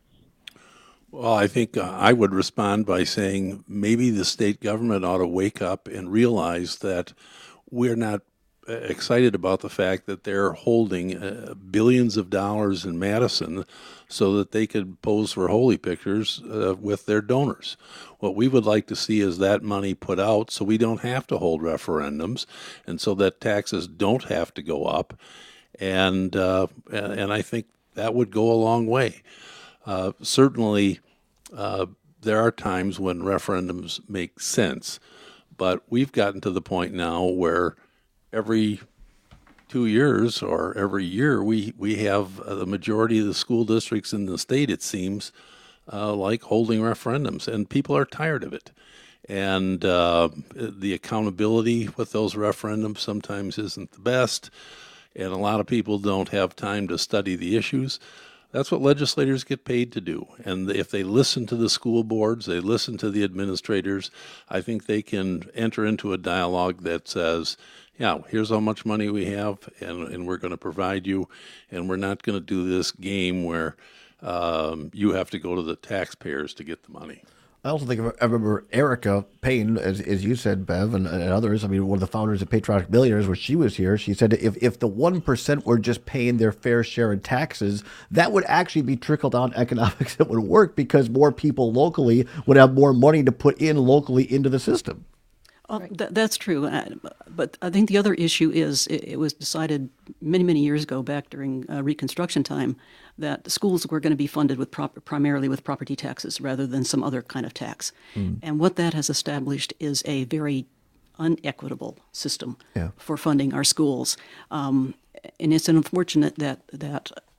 R: Well, I think uh, I would respond by saying maybe the state government ought to wake up and realize that we're not excited about the fact that they're holding uh, billions of dollars in Madison so that they could pose for holy pictures uh, with their donors. What we would like to see is that money put out so we don't have to hold referendums, and so that taxes don't have to go up. And uh, and I think that would go a long way. Uh, certainly, uh, there are times when referendums make sense, but we've gotten to the point now where every two years or every year we, we have uh, the majority of the school districts in the state, it seems, uh, like holding referendums, and people are tired of it. And uh, the accountability with those referendums sometimes isn't the best, and a lot of people don't have time to study the issues. That's what legislators get paid to do. And if they listen to the school boards, they listen to the administrators, I think they can enter into a dialogue that says, yeah, here's how much money we have, and, and we're going to provide you, and we're not going to do this game where um, you have to go to the taxpayers to get the money.
P: I also think I remember Erica Payne, as, as you said, Bev, and, and others. I mean, one of the founders of Patriotic Millionaires, where she was here, she said if, if the one percent were just paying their fair share in taxes, that would actually be trickle-down economics that would work, because more people locally would have more money to put in locally into the system.
T: Oh, th- that's true. Uh, but I think the other issue is it, it was decided many, many years ago, back during uh, Reconstruction time, that schools were going to be funded with prop- primarily with property taxes rather than some other kind of tax. Mm. And what that has established is a very unequitable system
P: yeah.
T: for funding our schools. Um, and it's unfortunate that that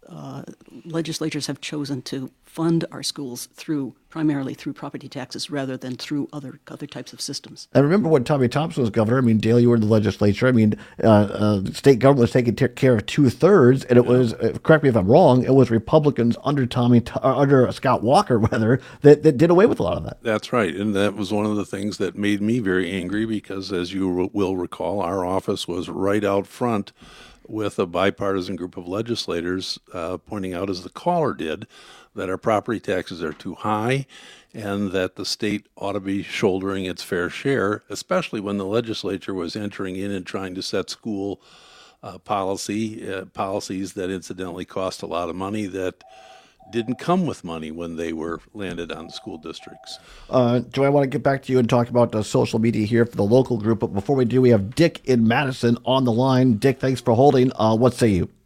T: uh, legislatures have chosen to fund our schools through primarily through property taxes rather than through other other types of systems.
P: I remember when Tommy Thompson was governor. I mean, Dale, you were in the legislature. I mean, uh, uh, the state government was taking t- care of two thirds, and it was, uh, correct me if I'm wrong, it was Republicans under Tommy, uh, under Scott Walker, rather, that, that did away with a lot of that.
R: That's right. And that was one of the things that made me very angry because, as you re- will recall, our office was right out front with a bipartisan group of legislators uh, pointing out, as the caller did, that our property taxes are too high and that the state ought to be shouldering its fair share, especially when the legislature was entering in and trying to set school uh, policy, uh, policies that incidentally cost a lot of money that didn't come with money when they were landed on school districts.
P: Uh, Joe, I want to get back to you and talk about uh, social media here for the local group. But before we do, we have Dick in Madison on the line. Dick, thanks for holding. Uh, what say you?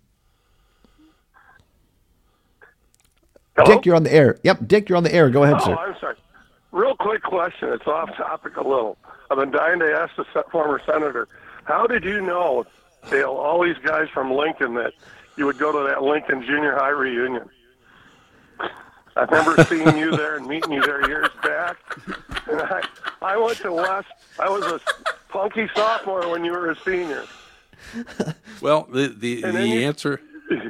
I: Hello?
P: Dick, you're on the air. Yep, Dick, you're on the air. Go ahead,
I: oh,
P: sir.
I: I'm sorry. Real quick question. It's off topic a little. I've been dying to ask the former senator, how did you know, Dale, all these guys from Lincoln, that you would go to that Lincoln junior high reunion? I remember seeing you there and meeting you there years back. And I, I went to West. I was a punky sophomore when you were a senior.
R: Well, the the, the
I: you,
R: answer...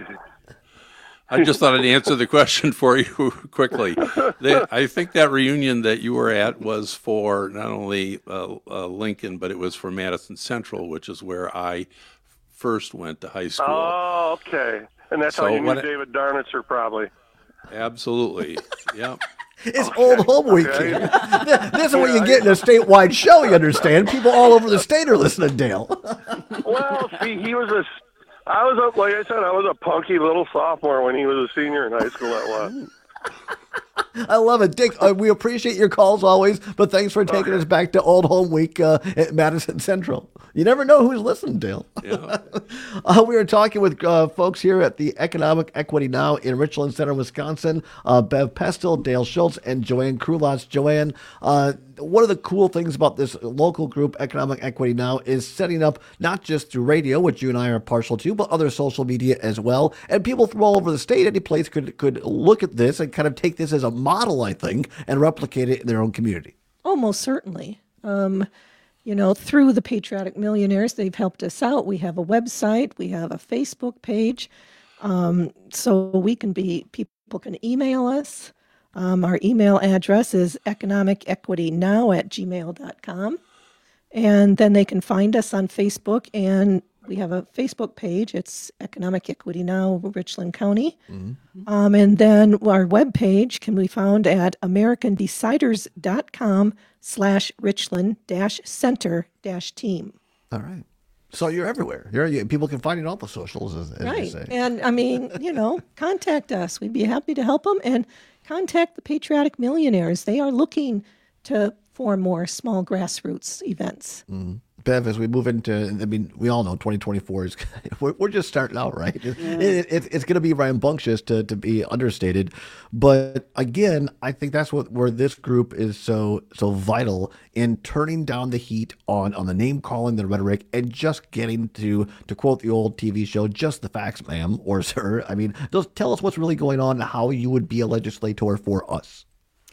R: I just thought I'd answer the question for you quickly. The, I think that reunion that you were at was for not only uh, uh, Lincoln, but it was for Madison Central, which is where I first went to high school.
I: Oh, okay. And that's
R: So
I: how you knew
R: what I-
I: David Darnitzer, probably.
R: Absolutely. Yeah.
P: It's Old Home Week.
I: Okay.
P: This is what you get in a statewide show, you understand? People all over the state are listening, Dale.
I: Well, see, he was a. I was a, like I said, I was a punky little sophomore when he was a senior in high school at West.
P: I love it. Dick, uh, we appreciate your calls always, but thanks for taking
I: Okay.
P: us back to Old Home Week uh, at Madison Central. You never know who's listening, Dale.
R: Yeah.
P: uh, we were talking with uh, folks here at the Economic Equity Now in Richland Center, Wisconsin. Uh, Bev Pestil, Dale Schultz, and Joanne Krulotz. Joanne, uh, one of the cool things about this local group, Economic Equity Now, is setting up not just through radio, which you and I are partial to, but other social media as well. And people from all over the state, any place could could look at this and kind of take this as a model, I think, and replicate it in their own community.
U: Oh, most certainly. Um, you know, through the Patriotic Millionaires, they've helped us out. We have a website, we have a Facebook page, um, so we can be, people can email us. Um, our email address is economicequitynow at gmail dot com. And then they can find us on Facebook, and we have a Facebook page. It's Economic Equity Now, Richland County. Um, and then our webpage can be found at americandeciders.com slash Richland dash center dash team.
P: All right. So you're everywhere. You're, you, people can find you on all the socials, as, as you
U: Right.
P: say.
U: And I mean, you know, contact us. We'd be happy to help them, and contact the Patriotic Millionaires. They are looking to form more small grassroots events.
P: Mm. Bev, as we move into, I mean, we all know twenty twenty-four is, we're, we're just starting out, right? It, it, it, it's going to be rambunctious to, to be understated. But again, I think that's what where this group is so so vital in turning down the heat on, on the name calling, the rhetoric, and just getting to, to quote the old T V show, just the facts, ma'am, or sir. I mean, just tell us what's really going on and how you would be a legislator for us.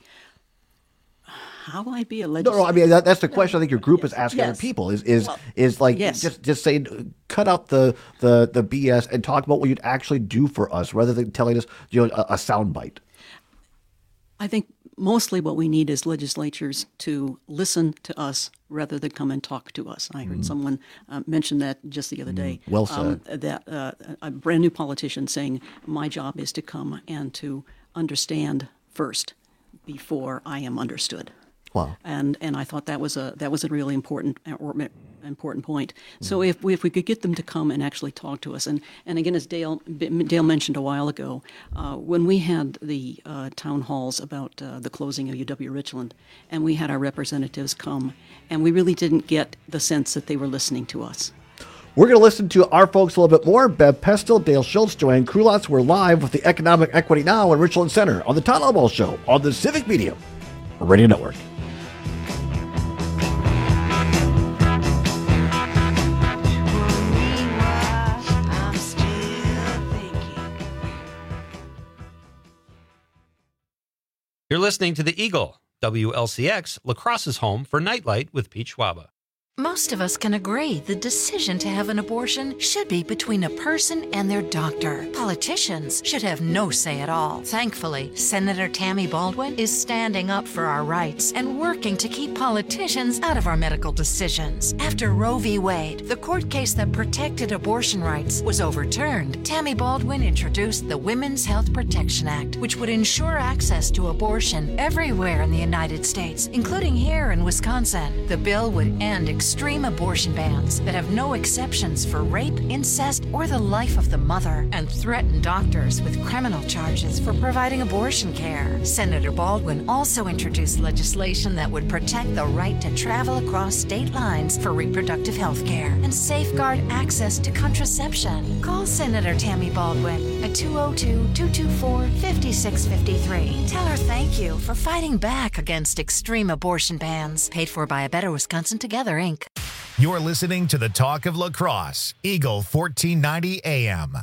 T: How will I be a
P: No,
T: legislator?
P: no, I mean, that, that's the question I think your group is asking
T: Yes.
P: other people is is
T: Well,
P: is like
T: yes.
P: just just saying, cut out the, the the B S and talk about what you'd actually do for us rather than telling us, you know, a, a soundbite.
T: I think mostly what we need is legislatures to listen to us rather than come and talk to us. I heard
P: Mm.
T: someone uh, mention that just the other day.
P: Well said.
T: Um, that uh, a brand new politician saying, my job is to come and to understand first before I am understood.
P: Wow.
T: And and I thought that was a that was a really important or important point. So if we, if we could get them to come and actually talk to us, and, and again, as Dale Dale mentioned a while ago, uh, when we had the uh, town halls about uh, the closing of U W Richland, and we had our representatives come, and we really didn't get the sense that they were listening to us.
P: We're going to listen to our folks a little bit more. Bev Pestil, Dale Schultz, Joanne Krulotz. We're live with the Economic Equity Now in Richland Center on the Todd Albaugh Show on the Civic Media Radio Network.
X: You're listening to The Eagle, W L C X, La Crosse's home for Nightlight with Pete Schwaba.
J: Most of us can agree the decision to have an abortion should be between a person and their doctor. Politicians should have no say at all. Thankfully, Senator Tammy Baldwin is standing up for our rights and working to keep politicians out of our medical decisions. After Roe v. Wade, the court case that protected abortion rights, was overturned, Tammy Baldwin introduced the Women's Health Protection Act, which would ensure access to abortion everywhere in the United States, including here in Wisconsin. The bill would end extreme abortion bans that have no exceptions for rape, incest, or the life of the mother, and threaten doctors with criminal charges for providing abortion care. Senator Baldwin also introduced legislation that would protect the right to travel across state lines for reproductive health care and safeguard access to contraception. Call Senator Tammy Baldwin at two oh two, two two four, five six five three. Tell her thank you for fighting back against extreme abortion bans. Paid for by A Better Wisconsin Together, Incorporated.
C: You're listening to the Talk of La Crosse, Eagle fourteen ninety A M.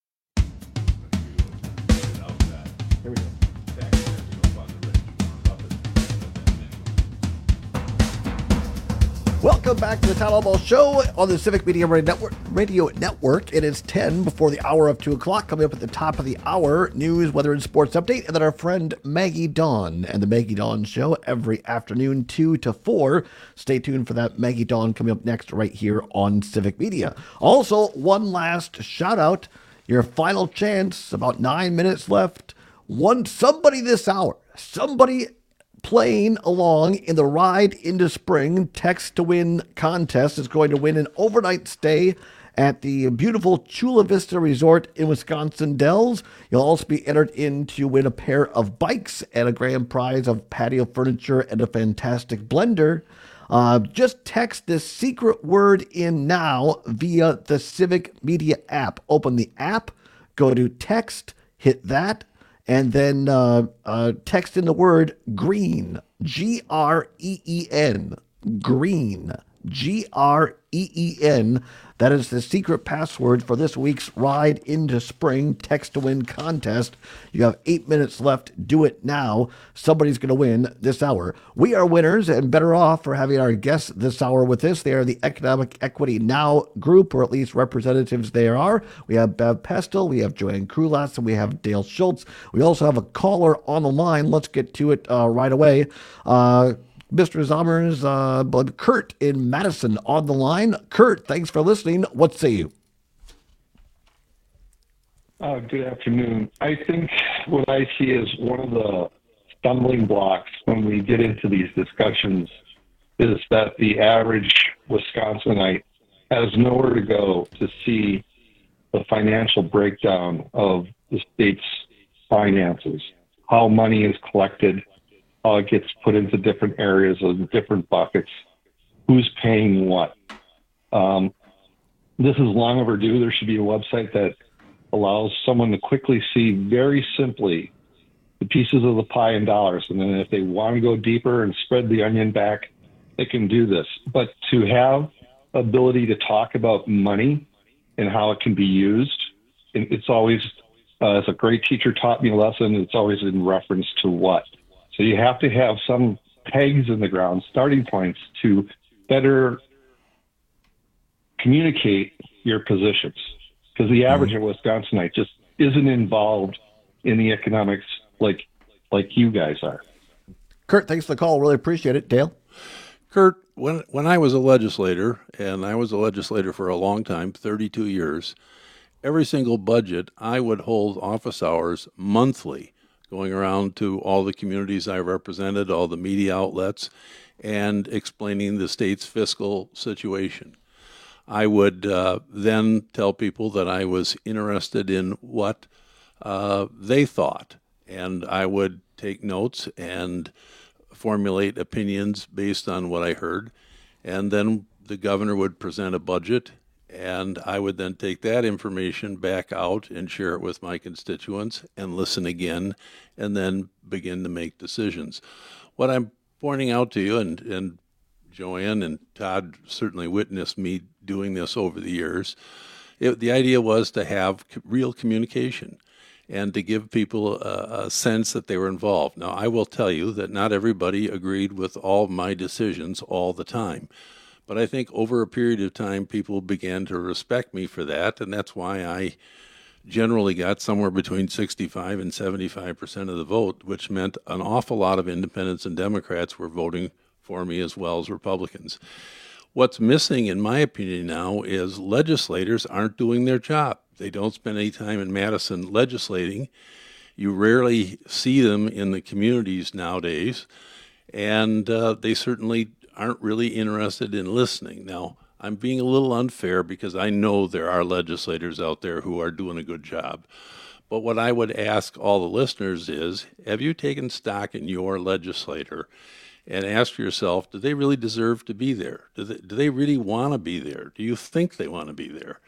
P: Welcome back to the Town Hall Ball Show on the Civic Media Radio Network. Radio Network. It is ten before the hour of two o'clock. Coming up at the top of the hour, news, weather, and sports update. And then our friend Maggie Dawn and the Maggie Dawn Show every afternoon, two to four. Stay tuned for that Maggie Dawn coming up next right here on Civic Media. Also, one last shout out. Your final chance, about nine minutes left. One somebody this hour. Somebody playing along in the Ride into Spring Text to Win contest is going to win an overnight stay at the beautiful Chula Vista Resort in Wisconsin Dells. You'll also be entered in to win a pair of bikes and a grand prize of patio furniture and a fantastic blender. Uh, just text this secret word in now via the Civic Media app. Open the app, go to text, hit that, and then uh, uh, text in the word green, G R E E N, green, G R E E N. That is the secret password for this week's Ride into Spring Text to Win contest. You have eight minutes left. Do it now. Somebody's going to win this hour. We are winners and better off for having our guests this hour with us. They are the Economic Equity Now group, or at least representatives they are. We have Bev Pestel, we have Joanne Krulas, and we have Dale Schultz. We also have a caller on the line. Let's get to it uh, right away. Uh, Mister Zommers, uh, but Kurt in Madison on the line. Kurt, thanks for listening. What say you?
M: Uh, good afternoon. I think what I see is one of the stumbling blocks when we get into these discussions is that the average Wisconsinite has nowhere to go to see the financial breakdown of the state's finances, how money is collected, how it gets put into different areas of different buckets, who's paying what. Um, this is long overdue. There should be a website that allows someone to quickly see very simply the pieces of the pie in dollars. And then if they want to go deeper and spread the onion back, they can do this. But to have ability to talk about money and how it can be used, it's always, uh, as a great teacher taught me a lesson, it's always in reference to what. So you have to have some pegs in the ground, starting points to better communicate your positions. Because the average mm-hmm. Wisconsinite just isn't involved in the economics like like you guys are.
P: Kurt, thanks for the call. Really appreciate it. Dale?
R: Kurt, when when I was a legislator, and I was a legislator for a long time, thirty-two years, every single budget, I would hold office hours monthly, going around to all the communities I represented, all the media outlets, and explaining the state's fiscal situation. I would uh, then tell people that I was interested in what uh, they thought, and I would take notes and formulate opinions based on what I heard, and then the governor would present a budget, and I would then take that information back out and share it with my constituents and listen again, and then begin to make decisions. What I'm pointing out to you, and, and Joanne and Todd certainly witnessed me doing this over the years, it, the idea was to have real communication. and to give people a, a sense that they were involved. Now, I will tell you that not everybody agreed with all of my decisions all the time. But I think over a period of time, people began to respect me for that, and that's why I generally got somewhere between sixty-five and seventy-five percent of the vote, which meant an awful lot of independents and Democrats were voting for me as well as Republicans. What's missing, in my opinion now, is legislators aren't doing their job. They don't spend any time in Madison legislating. You rarely see them in the communities nowadays, and uh, they certainly aren't really interested in listening. Now, I'm being a little unfair because I know there are legislators out there who are doing a good job. But what I would ask all the listeners is, have you taken stock in your legislator and asked yourself, do they really deserve to be there? Do they, do they really want to be there? Do you think they want to be there?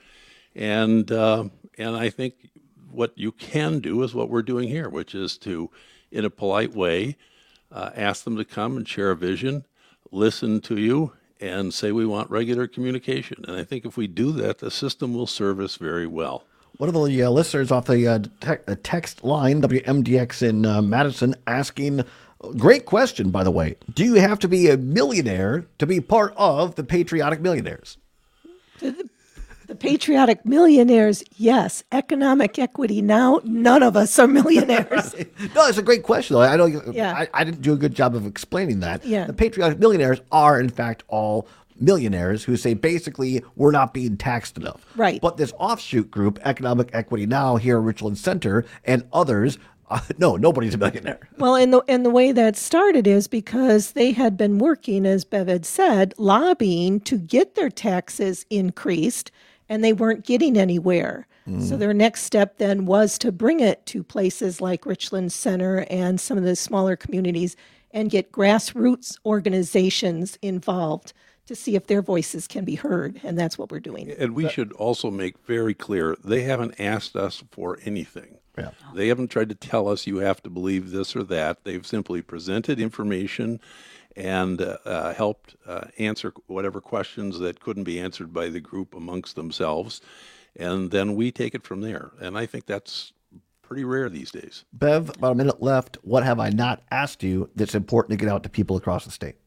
R: And uh, and I think what you can do is what we're doing here, which is to, in a polite way, uh, ask them to come and share a vision, listen to you, and say we want regular communication. And I think if we do that, the system will serve us very well.
P: One of the uh, listeners off the uh, te- text line, W M D X in uh, Madison, asking, great question, by the way, do you have to be a millionaire to be part of the Patriotic Millionaires?
U: The, the Patriotic Millionaires, yes. Economic Equity Now, none of us are millionaires.
P: No, it's a great question, though. I know
U: Yeah.
P: I, I didn't do a good job of explaining that.
U: Yeah.
P: The Patriotic Millionaires are, in fact, all millionaires who say basically we're not being taxed enough.
U: Right.
P: But this offshoot group, Economic Equity Now, here at Richland Center, and others, uh, no, nobody's a millionaire.
U: Well, and the and the way that started is because they had been working, as Bev had said, lobbying to get their taxes increased, and they weren't getting anywhere.
B: Mm.
U: So their next step then was to bring it to places like Richland Center and some of the smaller communities and get grassroots organizations involved to see if their voices can be heard. And that's what we're doing.
R: And we should also make very clear, they haven't asked us for anything.
P: Yeah.
R: They haven't tried to tell us you have to believe this or that. They've simply presented information and uh, uh, helped uh, answer whatever questions that couldn't be answered by the group amongst themselves. And then we take it from there. And I think that's pretty rare these days.
P: Bev, about a minute left. What have I not asked you that's important to get out to people across the state?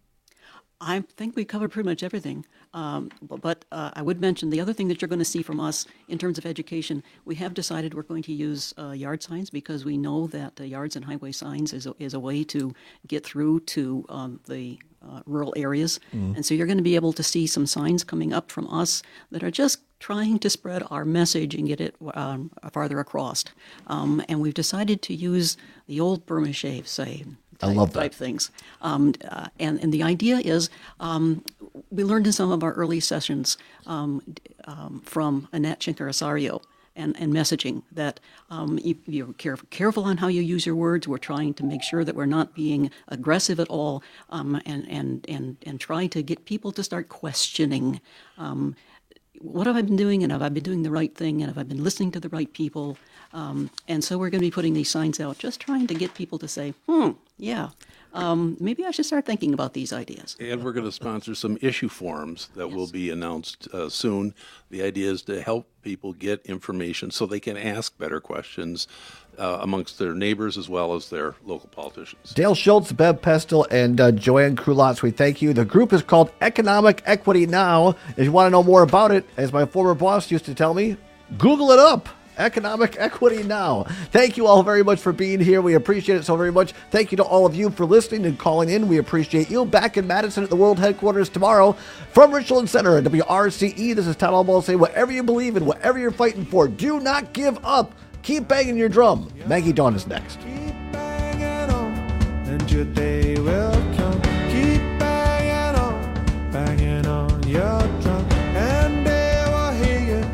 T: I think we covered pretty much everything. Um, but but uh, I would mention the other thing that you're going to see from us in terms of education. We have decided we're going to use uh, yard signs because we know that uh, yards and highway signs is a, is a way to get through to um, the uh, rural areas.
B: Mm.
T: And so you're going to be able to see some signs coming up from us that are just trying to spread our message and get it um, farther across. Um, and we've decided to use the old Burma shave, say,
P: I love that.
T: type things. Um, uh, and, and the idea is um, we learned in some of our early sessions um, um, from Annette Chinker-Osario and, and messaging that um, you, you're careful, careful on how you use your words. We're trying to make sure that we're not being aggressive at all um, and, and, and, and try to get people to start questioning um, what have I been doing, and have I been doing the right thing, and have I been listening to the right people? Um, and so we're going to be putting these signs out, just trying to get people to say, hmm, yeah, um, maybe I should start thinking about these ideas.
R: And we're going to sponsor some issue forums that will be announced uh, soon. The idea is to help people get information so they can ask better questions uh, amongst their neighbors as well as their local politicians.
P: Dale Schultz, Bev Pestel, and uh, Joanne Krulotz, we thank you. The group is called Economic Equity Now. If you want to know more about it, as my former boss used to tell me, Google it up. Economic Equity Now. Thank you all very much for being here. We appreciate it so very much. Thank you to all of you for listening and calling in. We appreciate you. Back in Madison at the World Headquarters tomorrow from Richland Center at W R C E. This is Todd Albaugh saying, whatever you believe in, whatever you're fighting for, do not give up. Keep banging your drum. Maggie Dawn is next.
B: And your day will come. Keep banging on, banging on your drum, and they will hear you.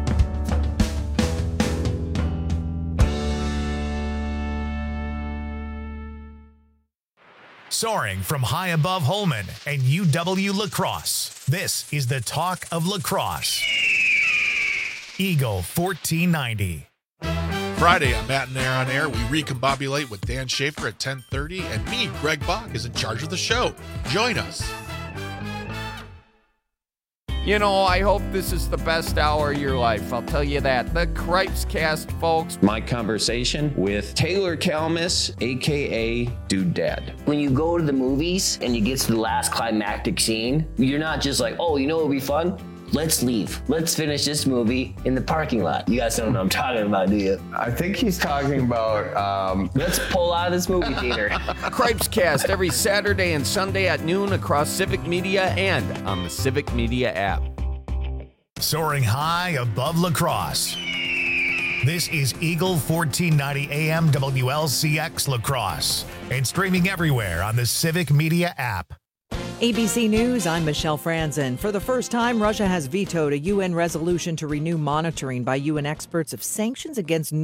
C: Soaring from high above Holman and U W La Crosse, this is the Talk of La Crosse. Eagle fourteen ninety.
G: Friday on Matt and Air on Air, we recombobulate with Dan Schaefer at ten thirty, and me, Greg Bach, is in charge of the show. Join us.
A: You know, I hope this is the best hour of your life. I'll tell you that. The Cripes Cast, folks.
N: My conversation with Taylor Kalmus, a k a. Dude Dad.
O: When you go to the movies and you get to the last climactic scene, you're not just like, oh, you know what would be fun? Let's leave. Let's finish this movie in the parking lot. You guys don't know what I'm talking about, do you?
N: I think he's talking about, um...
O: Let's pull out of this movie theater.
A: Cripes Cast every Saturday and Sunday at noon across Civic Media and on the Civic Media app.
C: Soaring high above La Crosse. This is Eagle fourteen ninety A M W L C X La Crosse and streaming everywhere on the Civic Media app.
Q: A B C News, I'm Michelle Franzen. For the first time, Russia has vetoed a U N resolution to renew monitoring by U N experts of sanctions against